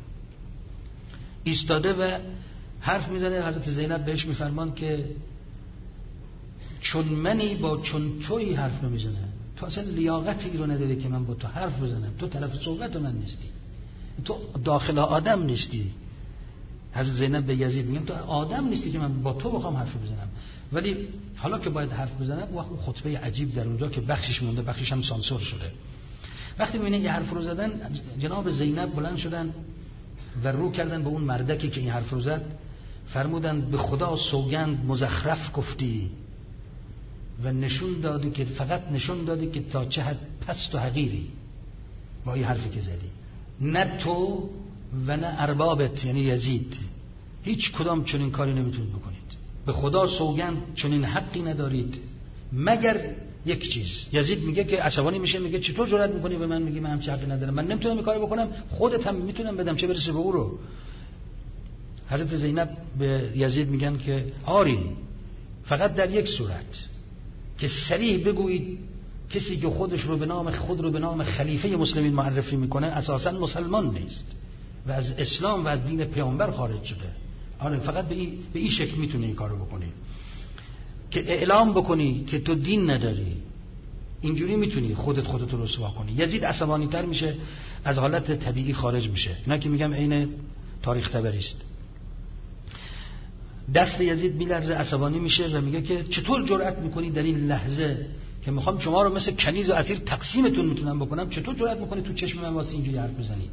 ایستاده و حرف میزنه. حضرت زینب بهش میفرمان که چون منی با چون تویی حرف نمیزنه، تو اصلا لیاقتی رو نداری که من با تو حرف بزنم، تو طرف صحبت من نیستی، تو داخل آدم نیستی. حضرت زینب به یزید میگن تو آدم نیستی که من با تو بخوام حرف بزنم، ولی حالا که باید حرف بزنم. وقت خطبه عجیب در اونجا که بخشش مونده بخشش هم سانسور شده. وقتی میبینن یه حرف رو زدن، جناب زینب بلند شدن و رو کردن به اون مردکی که این حرف رو زد، فرمودن به خدا سوگند مزخرف گفتی و نشون دادی که فقط نشون دادی که تا چه حد پست و حقیری با این حرفی که زدی. نه تو و نه اربابت یعنی یزید هیچ کدام چنین کاری نمیتونید بکنید. به خدا سوگند چنین حقی ندارید مگر یک چیز. یزید میگه که عصبانی میشه، میگه چطور جرأت میکنی به من میگی من همچین حقی ندارم، من نمیتونم این کارو بکنم، خودت هم میتونم بدم چه برسه به او رو. حضرت زینب به یزید میگن که آری، فقط در یک صورت که صریح بگویید کسی که خودش رو به نام خود رو به نام خلیفه مسلمین معرفی میکنه اساساً مسلمان نیست و از اسلام و از دین پیامبر خارج شده. آره فقط به این به این شکل میتونی این کارو بکنی که اعلام بکنی که تو دین نداری. اینجوری میتونی خودت خودت رو رسوا کنی. یزید عصبانی تر میشه، از حالت طبیعی خارج میشه. اینا که میگم عین تاریخ تبری است. دست یزید میلرزه، عصبانی میشه و میگه که چطور جرأت میکنی در این لحظه که میخوام شما رو مثل کنیز و اسیر تقسیمتون میتونم بکنم، چطور جرأت میکنی تو چشم من واسه اینجوری حرف بزنی؟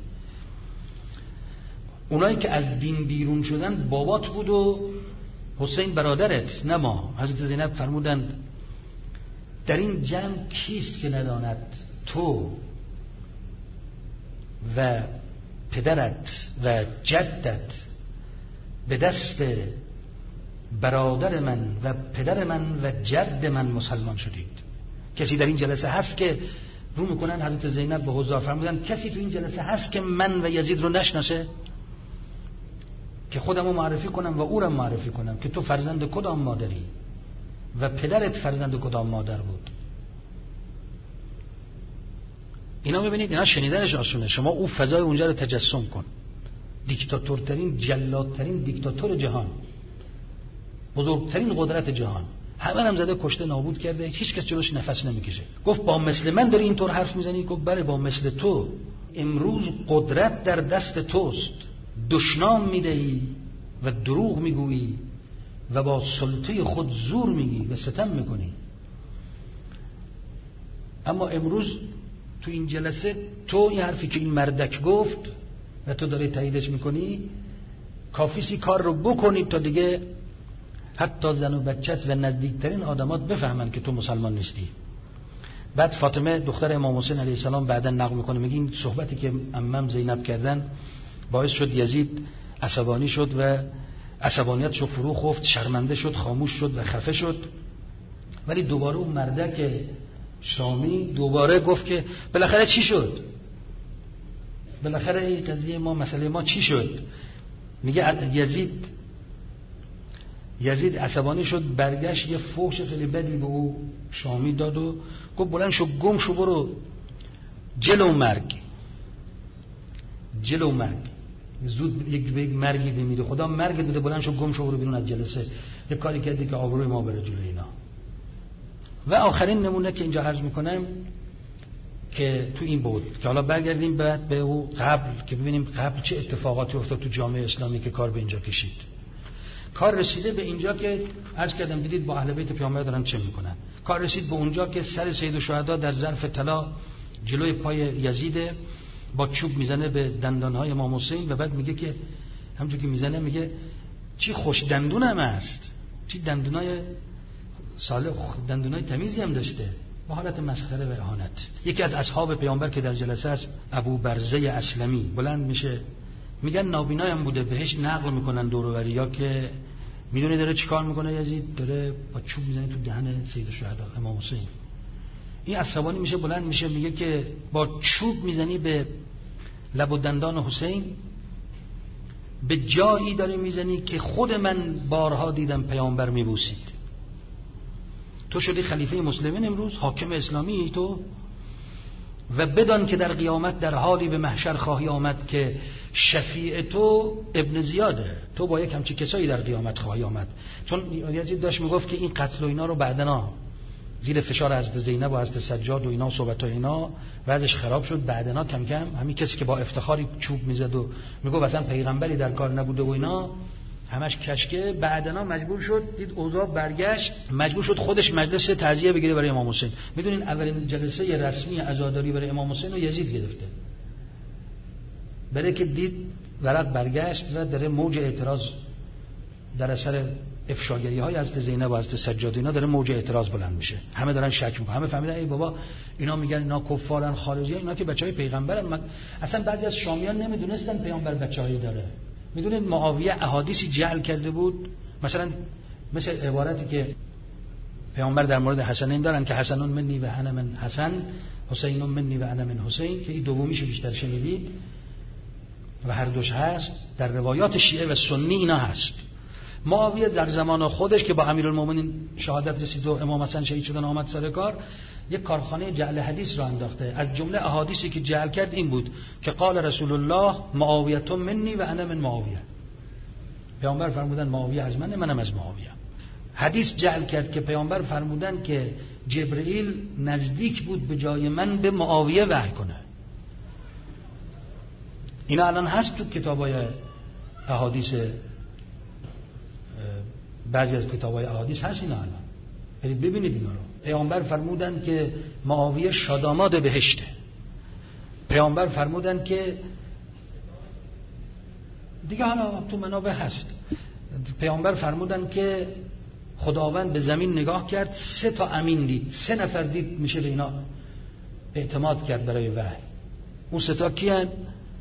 اونایی که از دین بیرون شدن بابات بود و حسین برادرت، نه ما. حضرت زینب فرمودند در این جمع کیست که نداند تو و پدرت و جدت به دست برادر من و پدر من و جد من مسلمان شدید. کسی در این جلسه هست که رو میکنن حضرت زینب به حضار فرمودن کسی تو این جلسه هست که من و یزید رو نشناسه، که خودم رو معرفی کنم و او رو معرفی کنم که تو فرزند کدام مادری و پدرت فرزند کدام مادر بود. اینا ببینید، اینا شنیدنش آسونه. شما او فضای اونجا رو تجسم کن. دیکتاتورترین جلادترین دیکتاتور جهان، بزرگترین قدرت جهان، همه هم زده کشته نابود کرده، هیچ کس جلوش نفس نمیکشه. گفت با مثل من داری اینطور حرف میزنی؟ گفت بله با مثل تو. امروز قدرت در دست توست، دشنام میدهی و دروغ میگویی و با سلطه خود زور میگی و ستم میکنی. اما امروز تو این جلسه تو این حرفی که این مردک گفت و تو داری تاییدش میکنی، کافیسی کار رو بکنی تا دیگه حتی زن و بچت و نزدیکترین آدمات بفهمن که تو مسلمان نیستی. بعد فاطمه دختر امام حسین علیه السلام بعدا نقل میکنه، میگه این صحبتی که عمم زینب کردن باعث شد یزید عصبانی شد و عصبانیتشو فرو خفت، شرمنده شد، خاموش شد و خفه شد. ولی دوباره اون مردک شامی دوباره گفت که بالاخره چی شد؟ بالاخره این قضیه ما، مسئله ما چی شد؟ میگه یزید یزید عصبانی شد، برگشت یه فحش خیلی بدی به او شامی داد و گفت بلند شو، گم شو، برو جلو مرگ، جلو مرگ، زود یک به یک مرگی بمیری، خدا مرگ بده، بلند شو گم شو برو بیرون از جلسه. یه کاری کردی که آبروی ما بره جلو اینا. و آخرین نمونه که اینجا عرض میکنم که تو این بود که حالا برگردیم بعد به او قبل که ببینیم قبل چه اتفاقاتی افتاد تو جامعه اسلامی که کار به اینجا کشید. کار رسیده به اینجا که عرض کردم دیدید با اهل بیت پیامبر دارن چه میکنن. کار رسید به اونجا که سر سید الشهدا در ظرف طلا جلوی پای یزید با چوب میزنه به دندانهای امام حسین و بعد میگه که همونجوری که میزنه میگه چی خوش دندونم است، چی دندونای صالح، دندونای تمیزی هم داشته، با حالت مسخره و اهانت. یکی از اصحاب پیامبر که در جلسه است، ابو برزه اسلمی، بلند میشه میگن نابینایم بوده، بهش نقل میکنن دور و بریا که میدونی داره چیکار میکنه یزید؟ داره با چوب میزنه تو دهن سید الشهدا امام حسین. این عصبانی میشه، بلند میشه میگه که با چوب میزنی به لب و دندان حسین، به جایی داره میزنی که خود من بارها دیدم پیامبر میبوسید. تو شدی خلیفه مسلمین امروز، حاکم اسلامی تو، و بدان که در قیامت در حالی به محشر خواهی آمد که شفیع تو ابن زیاده، تو با یک همچی کسایی در قیامت خواهی آمد. چون یزید داشت میگفت که این قتل و اینا رو بعدنا زیر فشار حضرت زینب و حضرت سجاد و اینا صحبت ها اینا وضعش خراب شد. بعدنا کم کم همین کسی که با افتخاری چوب میزد و میگفت اصلا پیغمبری در کار نبوده و اینا همش کشکه، بعدنا مجبور شد، دید اوضاع برگشت، مجبور شد خودش مجلس تعزیه بگیره برای امام حسین. میدونین اولین جلسه رسمی عزاداری برای امام حسین رو یزید گرفته، برای که دید ورق برگشت و داره موج اعتراض در اثر افشاگری های حضرت زینب و حضرت سجاد اینا داره موج اعتراض بلند میشه. همه دارن شک میکنن، همه فهمیدن ای بابا اینا میگن اینا کفارن، خارجی، اینا که بچهای پیغمبرن. من... اصلا بعضی از شامیان نمیدونستن پیامبر بچه‌هایی داره. میدونید معاویه احادیثی جعل کرده بود، مثلا مثل عبارتی که پیامبر در مورد حسنین دارن که حسنون منی و انا من حسن، حسینون منی و انا من حسین، که این دومیش بیشتر شنیدید و هر دوش هست در روایات شیعه و سنی اینا هست. معاویه در زمان خودش که با امیرالمومنین شهادت رسید و امام حسن شهید شدن آمد سر کار، یک کارخانه جعل حدیث را انداخته. از جمله احادیثی که جعل کرد این بود که قال رسول الله معاویه منی و انا من معاویه. پیامبر فرمودن معاویه از منه، منم از معاویه. حدیث جعل کرد که پیامبر فرمودن که جبرئیل نزدیک بود به جای من به معاویه وحی کنه. اینا الان هست تو کتابای احادیث، بعضی از کتابای احادیث هست اینا الان، برید ببینید اینا رو. پیامبر فرمودن که معاویه شاداماد بهشته. پیامبر فرمودن که دیگه حالا تو منابع هست. پیامبر فرمودن که خداوند به زمین نگاه کرد، سه تا امین دید، سه نفر دید میشه به اینا اعتماد کرد برای وحی. اون سه تا کیان؟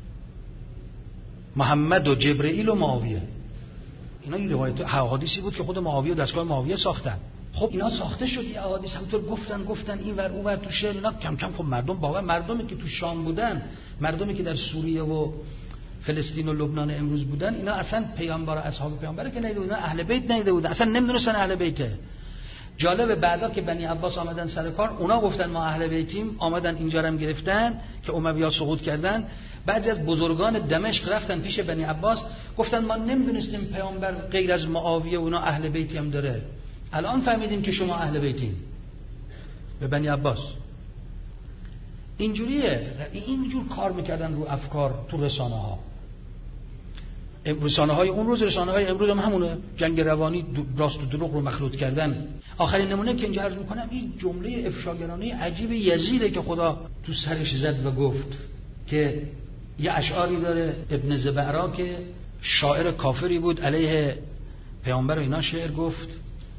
محمد و جبرئیل و معاویه. اینا این روایت احادیثی بود که خود معاویه و دستگاه معاویه ساختن. خب اینا ساخته شد، این احادیث همونطور گفتن گفتن این ور اون ور تو شعر، اینا کم کم خب مردم باور، مردمی که تو شام بودن، مردمی که در سوریه و فلسطین و لبنان امروز بودن، اینا اصلا پیامبر و اصحاب پیامبر که ندیده بودن، اهل بیت ندیده بودن، اصلا نمیدونستن اهل بیته. جالبه بعدا که بنی عباس آمدن سر کار، اونا گفتن ما اهل بیتیم، آمدن اینجا هم گرفتن که اموی‌ها سقوط کردن. بعضی از بزرگان دمشق رفتن پیش بنی عباس گفتن ما نمیدونستیم پیامبر غیر از معاویه و اونا اهل بیتی هم داره، الان فهمیدیم که شما اهل بیتین. به بنی عباس اینجوریه، اینجور کار میکردن رو افکار تو رسانه ها. رسانه های اون روز رسانه های امروز هم همونه، جنگ روانی، راست و دروغ رو مخلوط کردن. آخرین نمونه که اینجا عرض میکنم این جمله افشاگرانه عجیب یزیده که خدا تو سرش زد و گفت که یه اشعاری داره ابن زبعرا که شاعر کافری بود، علیه پیامبر و اینا شعر گفت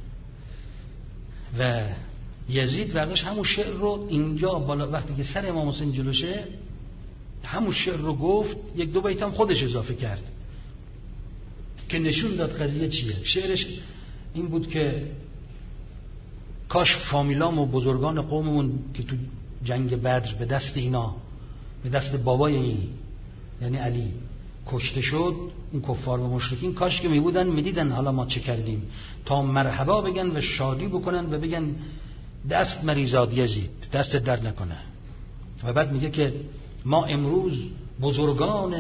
و یزید ورداش همون شعر رو اینجا بالا وقتی که سر امام حسین جلوشه همون شعر رو گفت، یک دو بیت هم خودش اضافه کرد که نشون داد قضیه چیه. شعرش این بود که کاش فامیلام و بزرگان قوممون که تو جنگ بدر به دست اینا، به دست بابای این یعنی علی کشته شد، اون کفار و مشرکین، کاش که میبودن میدیدن حالا ما چه کردیم، تا مرحبا بگن و شادی بکنن و بگن دست مریزاد یزید، دست در نکنه. و بعد میگه که ما امروز بزرگان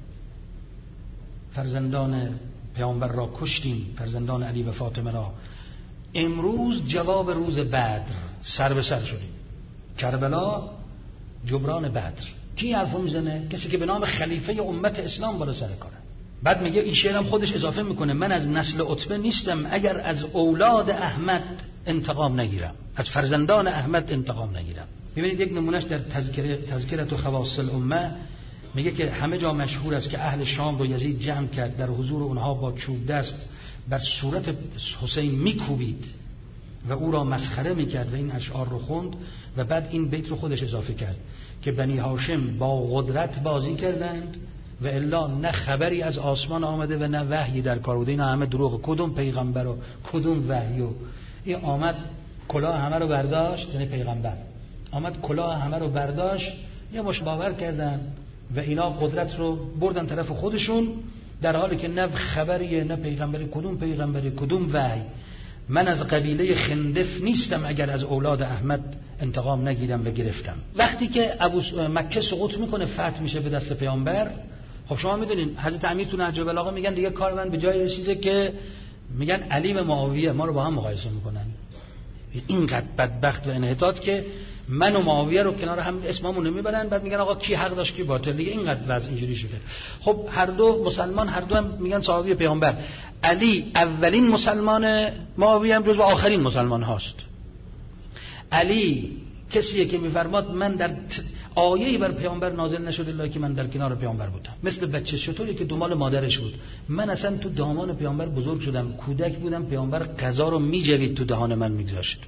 فرزندان پیامبر را کشتیم، فرزندان علی و فاطمه را، امروز جواب روز بدر سر به سر شدیم. کربلا جبران بدر. کی حرفو میزنه؟ کسی که به نام خلیفه امت اسلام بالا سر کاره. بعد میگه این شعرم خودش اضافه میکنه من از نسل عتبه نیستم اگر از اولاد احمد انتقام نگیرم، از فرزندان احمد انتقام نگیرم. ببینید یک نمونهش در تذکره تذکرت و خواص الامه میگه که همه جا مشهور است که اهل شام رو یزید جمع کرد، در حضور اونها با چوب دست بر صورت حسین میکوبید و او را مسخره میکرد و این اشعار رو خوند و بعد این بیت رو خودش اضافه کرد که بنی هاشم با قدرت بازی کردند و الا نه خبری از آسمان آمده و نه وحی در کار بوده. اینا همه دروغ، کدوم پیغمبر و کدوم وحی. و این آمد کلاه همه رو برداشت، یعنی پیغمبر آمد کلاه همه رو برداشت، یه مش باور کردن و اینا قدرت رو بردن طرف خودشون، در حالی که نه خبریه نه پیغمبری، کدوم پیغمبری کدوم وحی. من از قبیله خندف نیستم اگر از اولاد احمد انتقام نگیرم و گرفتم. وقتی که ابو مکه سقوط میکنه، فتح میشه به دست پیامبر، خب شما میدونین حضرت امیر تو نهج البلاغه میگن دیگه کار من به جای رسیده که میگن علی و معاویه ما رو با هم مقایسه میکنن. اینقدر بدبخت و انحطاط که من و معاویه رو کنار هم اسممون نمیبرن، بعد میگن آقا کی حق داشت کی باطل. دیگه اینقدر وضع اینجوری شده. خب هر دو مسلمان، هر دو هم میگن صحابی پیامبر. علی اولین مسلمان، معاویه هم جزو آخرین مسلمان هاست. علی کسیه که میفرماد من در آیه‌ای بر پیامبر نازل نشد الا که من در کنار پیامبر بودم، مثل بچه شطوری که دنبال مادرش بود. من اصلا تو دامان پیامبر بزرگ شدم، کودک بودم، پیامبر غذا رو میجوید تو دهان من میگذاشت.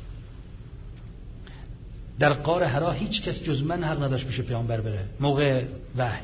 در غار حرا هیچ کس جز من حق نداشت پیش پیامبر بره موقع وحی.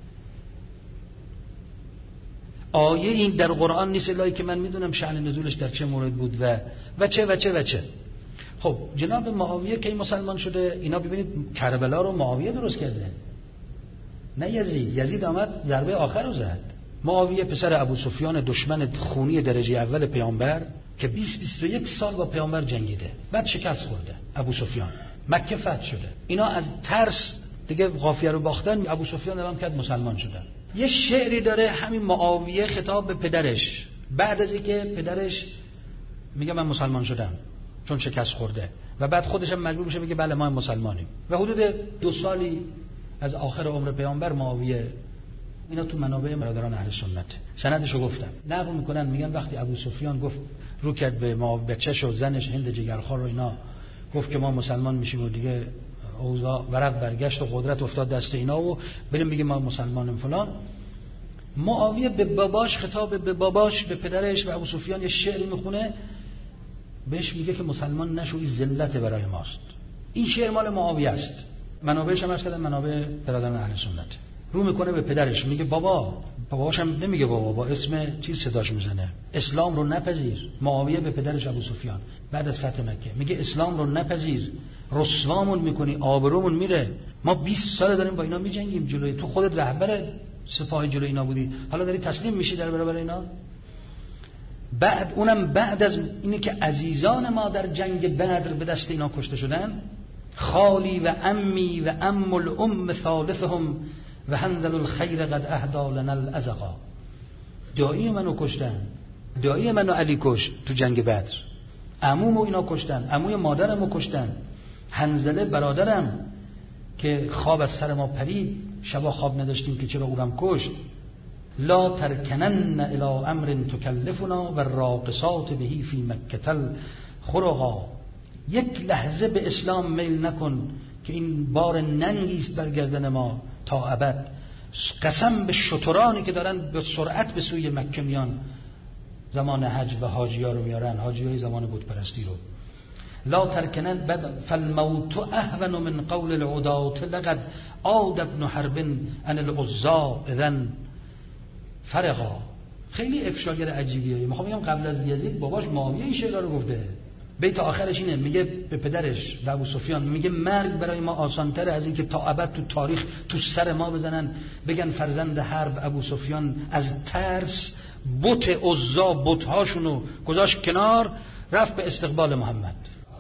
آیه این در قرآن نیست الا که من میدونم شأن نزولش در چه مورد بود و و چه و چه و چه. خب جناب معاویه که مسلمان شده، اینا ببینید کربلا رو معاویه درست کرده، نه یزید. یزید آمد ضربه آخر رو زد. معاویه پسر ابو سفیان دشمن خونی درجه اول پیامبر که بیست بیست و یک سال با پیامبر جنگیده، بعد شکست خورده ابو سفیان، مکه فتح شده، اینا از ترس دیگه قافیه رو باختن، ابو سفیان اعلام کرد مسلمان شدن. یه شعری داره همین معاویه خطاب به پدرش بعد از اینکه پدرش میگه من مسلمان شدم چون شکست خورده و بعد خودش هم مجبور میشه بگه بله ما هم مسلمانیم. و حدود دو سالی از آخر عمر پیامبر معاویه، اینا تو منابع برادران اهل سنت سندشو گفتم، نقل میکنن میگن وقتی ابو سفیان گفت رو کرد به ما بچه‌ش و زنش هند جگرخوار رو اینا، گفت که ما مسلمان میشیم و دیگه اوضاع ورق برگشت و قدرت افتاد دست اینا و بریم میگه ما مسلمانیم فلان. معاویه به باباش خطاب به باباش به پدرش و ابو سفیان یه شعری میخونه، بهش میگه که مسلمان نشو، این ذلت برای ماست. این شعر مال معاویه است، منابعش هم اصلا منابع برادران اهل سنت. رو میکنه به پدرش میگه بابا، باباش هم نمیگه بابا، با اسم چیز صداش میزنه، اسلام رو نپذیر. معاویه به پدرش ابو سفیان بعد از فتح مکه میگه اسلام رو نپذیر، رسوامون میکنی، آبرومون میره، ما بیست سال داریم با اینا میجنگیم جلوی تو، خودت رهبر سپاه جلوی اینا بودی، حالا داری تسلیم میشی در برابر اینا. بعد اونم بعد از اینه که عزیزان ما در جنگ بدر به دست اینا کشته شدن، خالی و عمی و ام الام ثالثهم و هندل الخیر قد اهدى لنا الازقا. دایی منو کشتن، دایی منو علی کشت تو جنگ بدر، عمومو اینا کشتن، عموی مادرمو کشتن، حنظله برادرم که خواب از سر ما پرید، شبا خواب نداشتیم که چرا اونم کشت. لا ترکنن الی امر تکلفنا و الراقصات بهی فی مکه الخرقا. یک لحظه به اسلام میل نکن که این بار ننگی است بر گردن ما تا ابد. قسم به شترانی که دارن به سرعت به سوی مکه میان، زمان حج و حاجی‌ها رو میارن، حاجی‌های زمان بت پرستی رو. لا ترکنن بد فالموت اهون من قول العدات لقد عاد ابن حرب عن العزا اذن فرقا. خیلی افشاگر عجیبیه. میخوام بگم قبل از یزید باباش معاویه این شعر رو گفته. بیت آخرش اینه، میگه به پدرش و ابو سفیان، میگه مرگ برای ما آسان‌تره از این که تا ابد تو تاریخ تو سر ما بزنن بگن فرزند حرب. ابو سفیان از ترس بت عزا بت‌هاشونو گذاشت کنار، رفت به استقبال محمد.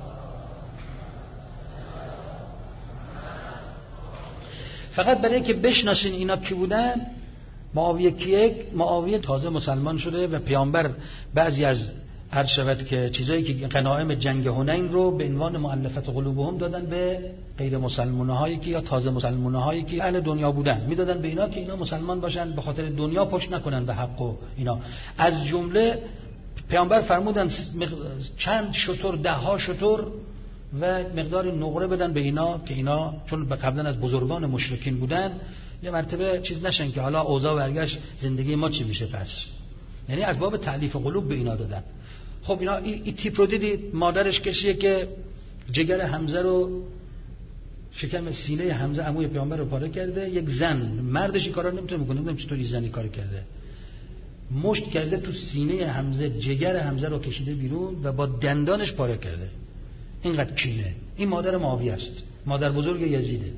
فقط برای اینکه بشناسین اینا کی بودن. معاویه کیه؟ معاویه تازه مسلمان شده و پیامبر بعضی از هر شود که چیزایی که غنایم جنگ حنین رو به عنوان مؤلفت قلوبهم دادن به غیر مسلمانه هایی که یا تازه مسلمانه هایی که اهل دنیا بودن، میدادن به اینا که اینا مسلمان باشن، به خاطر دنیا پشت نکنن به حق و اینا. از جمله پیامبر فرمودن چند شتر، ده ها شتر و مقدار نقره بدن به اینا که اینا چون به قبلا از بزرگان مشرکین بودن یه مرتبه چیز نشن که حالا اوضاع برگشت زندگی ما چی میشه پس. یعنی از باب تألیف قلوب به اینا دادن. خب اینا این ای تیپ رو دیدید، مادرش کشیه که جگر حمزه رو، شکم سینه حمزه عموی پیامبر رو پاره کرده. یک زن، مردش این کارا نمیتونه بکنه، نمیدونم چطور این زنی کار کرده، مشت کرده تو سینه حمزه، جگر حمزه رو کشیده بیرون و با دندانش پاره کرده. اینقدر کینه. این مادر معاویه است، مادر بزرگ یزیده.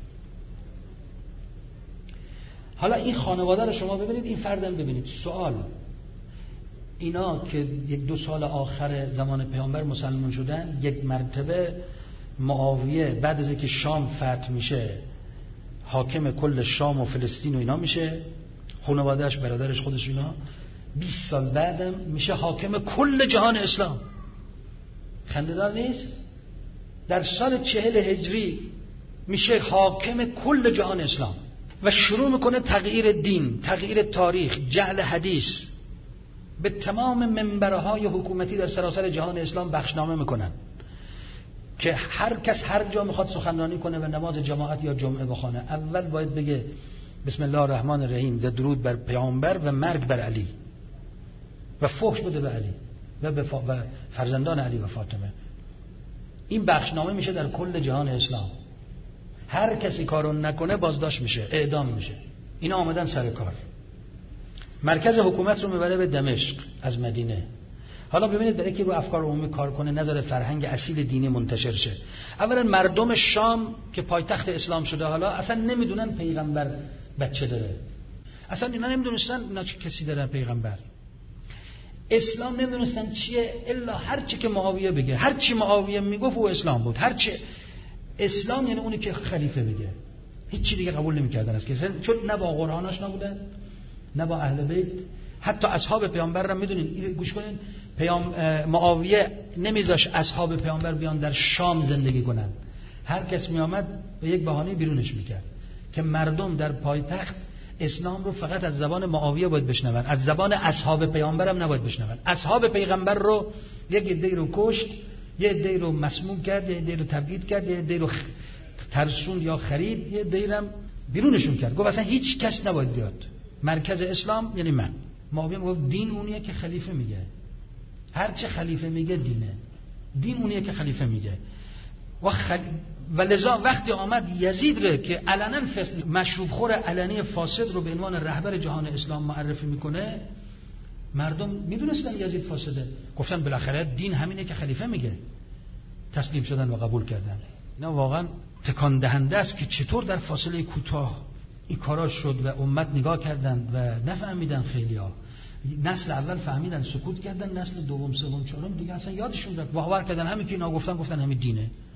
حالا این خانواده رو شما ببینید، این فردم ببینید. سوال، اینا که یک دو سال آخر زمان پیامبر مسلمان شدن، یک مرتبه معاویه بعد از اینکه شام فتح میشه حاکم کل شام و فلسطین و اینا میشه، خانواده‌اش، برادرش، خودش، اینا بیست سال بعدم میشه حاکم کل جهان اسلام. خنده‌دار نیست؟ در سال چهل هجری میشه حاکم کل جهان اسلام و شروع میکنه تغییر دین، تغییر تاریخ، جعل حدیث. به تمام منبرهای حکومتی در سراسر جهان اسلام بخشنامه میکنن که هر کس هر جا میخواد سخنرانی کنه و نماز جماعت یا جمعه بخونه، اول باید بگه بسم الله الرحمن الرحیم، درود بر پیامبر و مرگ بر علی و فحش بده به علی و به و فرزندان علی و فاطمه. این بخشنامه میشه در کل جهان اسلام. هر کسی کارو نکنه بازداشت میشه، اعدام میشه. اینا آمدن سر کار. مرکز حکومت رو میبره به دمشق از مدینه. حالا ببینید برای که رو افکار عمومی کار کنه، نظر فرهنگ اصیل دینی منتشر شه. اولا مردم شام که پایتخت اسلام شده حالا اصلا نمیدونن پیغمبر بچه داره. اصلا اینا نمیدونستن اینا چه کسی داره پیغمبر. اسلام نمیدونستن چیه الا هر چی که معاویه بگه، هر چی معاویه میگفت او اسلام بود. هر چی اسلام یعنی اونی که خلیفه بگه، هیچ چی دیگه قبول نمی‌کردن از کسی، چون نه با قرآن آشنا بودن نه با اهل بیت. حتی اصحاب پیامبر را میدونین، گوش کنین، پیام معاویه نمیذاش اصحاب پیامبر بیان در شام زندگی کنن. هر کس میآمد به یک بهانه بیرونش میکرد که مردم در پایتخت اسلام رو فقط از زبان معاویه باید بشنون، از زبان اصحاب پیامبر هم نباید بشنون. اصحاب پیغمبر رو یک عده رو کشت، یک عده رو مسموم کرد، یک عده رو تبعید کرد، یک عده رو ترسوند یا خرید، یک عده رو بیرونشون کرد. گفت اصلا هیچ کس نباید بیاد. مرکز اسلام یعنی من. معاویه گفت دین اونیه که خلیفه میگه، هر چه خلیفه میگه دینه، دین اونیه که خلیفه میگه. و, خل... و لذا وقتی آمد یزید رو که علنا مشروب خور علنی فاسد رو به عنوان رهبر جهان اسلام معرفی میکنه، مردم میدونستن یزید فاسده، گفتن بالاخره دین همینه که خلیفه میگه، تسلیم شدن و قبول کردن. اینا واقعا تکان دهنده است که چطور در فاصله کوتاه این کارا شد و امت نگاه کردن و نفهمیدن. خیلیا نسل اول فهمیدن، سکوت کردن، نسل دوم سوم چهارم دیگه اصلا یادشون رفت، باور کردن همین که اینا گفتن گفتن همین دینه.